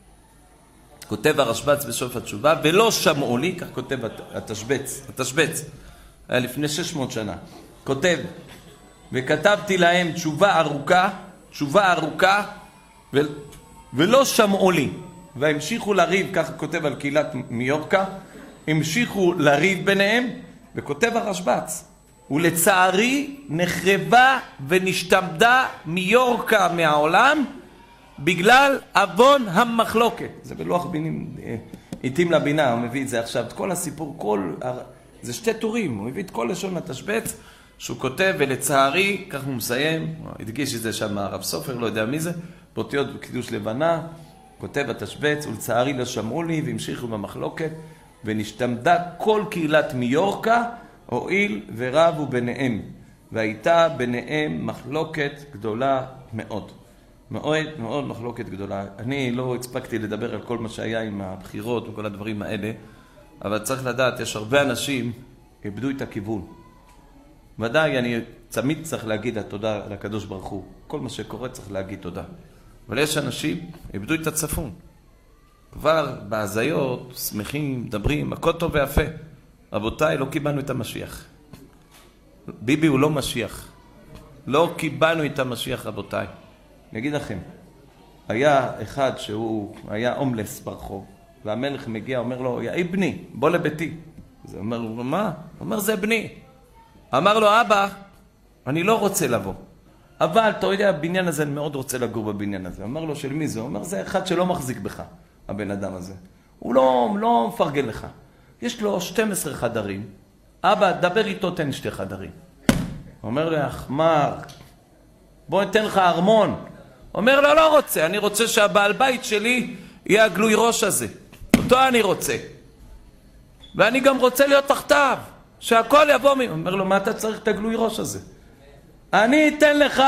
כותב הרשב"ץ בסוף התשובה, ולא שמעו לי, כך כותב התשבץ, התשבץ, היה לפני שש מאות שנה, כותב, וכתבתי להם תשובה ארוכה, תשובה ארוכה, ו... ולא שמעו לי, והמשיכו לריב, כך כותב על קהילת מיורקה, המשיכו לריב ביניהם, וכותב הרשב"ץ, ולצערי נחרבה ונשתמדה מיורקה מהעולם, בגלל אבון המחלוקת. זה בלוח בינים, עיתים לבינה, הוא מביא את זה עכשיו, את כל הסיפור, כל, זה שתי טורים, הוא מביא את כל לשון התשבץ, שהוא כותב, ולצערי, כך הוא מסיים, הוא הדגיש את זה שם הרב סופר, לא יודע מי זה, באותיות בקידוש לבנה, כותב התשבץ, ולצערי לא שמעו לי, והמשיכו במחלוקת, ונשתמדה כל קהילת מיורקה, הועיל ורבו ביניהם, והייתה ביניהם מחלוקת גדולה מאוד. מאוד מאוד מחלוקת גדולה. אני לא הצפקתי לדבר על כל מה שהיה עם הבחירות וכל הדברים האלה, אבל צריך לדעת, יש הרבה אנשים איבדו את הכיוון. ודאי, אני תמיד צריך להגיד התודה לקדוש ברוך הוא. כל מה שקורה צריך להגיד תודה. אבל יש אנשים איבדו את הצפון. כבר בהזיות, שמחים, מדברים, הכל טוב ויפה. רבותיי, לא קיבלנו את המשיח. ביבי הוא לא משיח. לא קיבלנו את המשיח, רבותיי. אני אגיד לכם, היה אחד שהוא היה הומלס ברחוב, והמלך מגיע, אומר לו, יא בני, בוא לביתי. זה אומר לו, מה? הוא אומר, זה בני. אמר לו, אבא, אני לא רוצה לבוא. אבל, אתה יודע, הבניין הזה, אני מאוד רוצה לגור בבניין הזה. אמר לו, של מי זה? הוא אומר, זה אחד שלא מחזיק בך, הבן אדם הזה. הוא לא, לא מפרגן לך. יש לו שנים עשר חדרים. אבא, דבר איתו, תן שתי חדרים. הוא אומר לי, אחמר, בוא ניתן לך ארמון. אומר לו, לא רוצה, אני רוצה שהבעל בית שלי יהיה הגלוי ראש הזה. אותו אני רוצה. ואני גם רוצה להיות תחתיו, שהכל יבוא מי. אומר לו, מה אתה צריך את הגלוי ראש הזה? אני אתן לך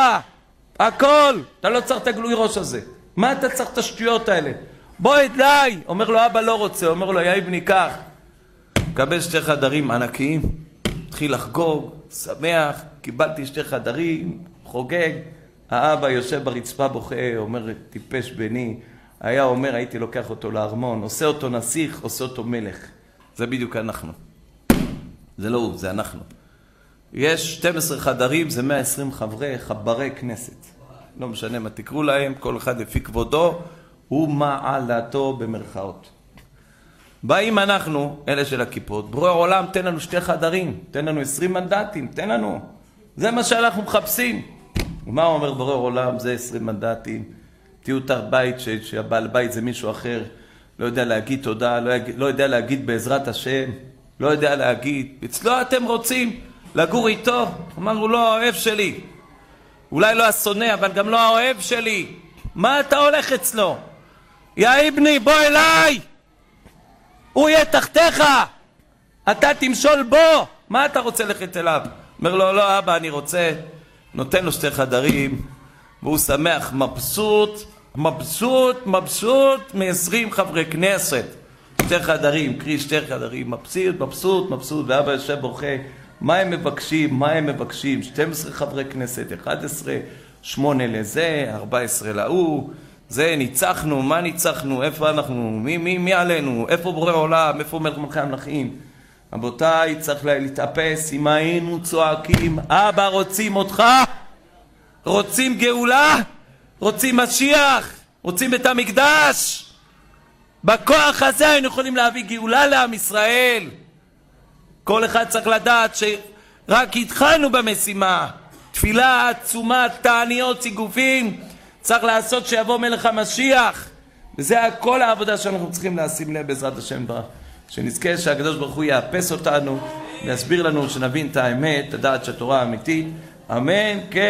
הכל, אתה לא צריך את הגלוי ראש הזה. מה אתה צריך את השטויות האלה? בוא אליי. אומר לו, אבא לא רוצה. אומר לו, יא בני, קח. קבל שתי חדרים ענקיים, התחיל לחגוג, שמח, קיבלתי שתי חדרים, חוגג. האבא יושב ברצפה בוכה, אומר, טיפש בני. היה אומר, הייתי לוקח אותו לארמון, עושה אותו נסיך, עושה אותו מלך. זה בדיוק אנחנו. זה לא הוא, זה אנחנו. יש שנים עשר חדרים, זה מאה ועשרים חברי, חברי כנסת. לא משנה מה תקראו להם, כל אחד לפי כבודו, ומעלתו במרכאות. באים אנחנו, אלה של הכיפות, ברור העולם, תן לנו שתי חדרים, תן לנו עשרים מנדטים, תן לנו. זה מה שאנחנו מחפשים. ומה הוא אומר ברור עולם? זה עשרים מנדטים. תהיו תר בית ש... שהבעל בית זה מישהו אחר, לא יודע להגיד תודה, לא, יג... לא יודע להגיד בעזרת השם, לא יודע להגיד, אצלו אתם רוצים לגור איתו? אמרנו, לא, האוהב שלי. אולי לא השונא, אבל גם לא האוהב שלי. מה אתה הולך אצלו? יא אבני, בוא אליי, הוא יהיה תחתיך, אתה תמשול בו. מה אתה רוצה ללכת אליו? אומר לו, לא אבא, אני רוצה. נותן לו שתי חדרים, והוא שמח, מבסוט, מבסוט, מבסוט, מ-עשרים חברי כנסת. שתי חדרים, קרי שתי חדרים, מבסוט, מבסוט, מבסוט, ואבא יושב בוכה. מה הם מבקשים? מה הם מבקשים? שתים עשרה חברי כנסת, אחד עשר, שמונה לזה, ארבע עשרה להוא, זה ניצחנו, מה ניצחנו, איפה אנחנו, מי, מי, מי עלינו, איפה בורא עולם, איפה מלך מלכי המלכים. רבותיי, צריך להתאפס. אם היינו צועקים, אבא רוצים אותך, רוצים גאולה, רוצים משיח, רוצים בית המקדש, בכוח הזה היינו יכולים להביא גאולה לעם ישראל. כל אחד צריך לדעת שרק התחלנו במשימה. תפילה, עצומה, תעניות, סיגופים, צריך לעשות שיבוא מלך המשיח, וזה כל העבודה שאנחנו צריכים לשים לב בעזרת השם. שנזכה שהקדוש ברוך הוא יאפס אותנו ויסביר לנו, שנבין את האמת, לדעת שהתורה האמיתית. אמן. כן.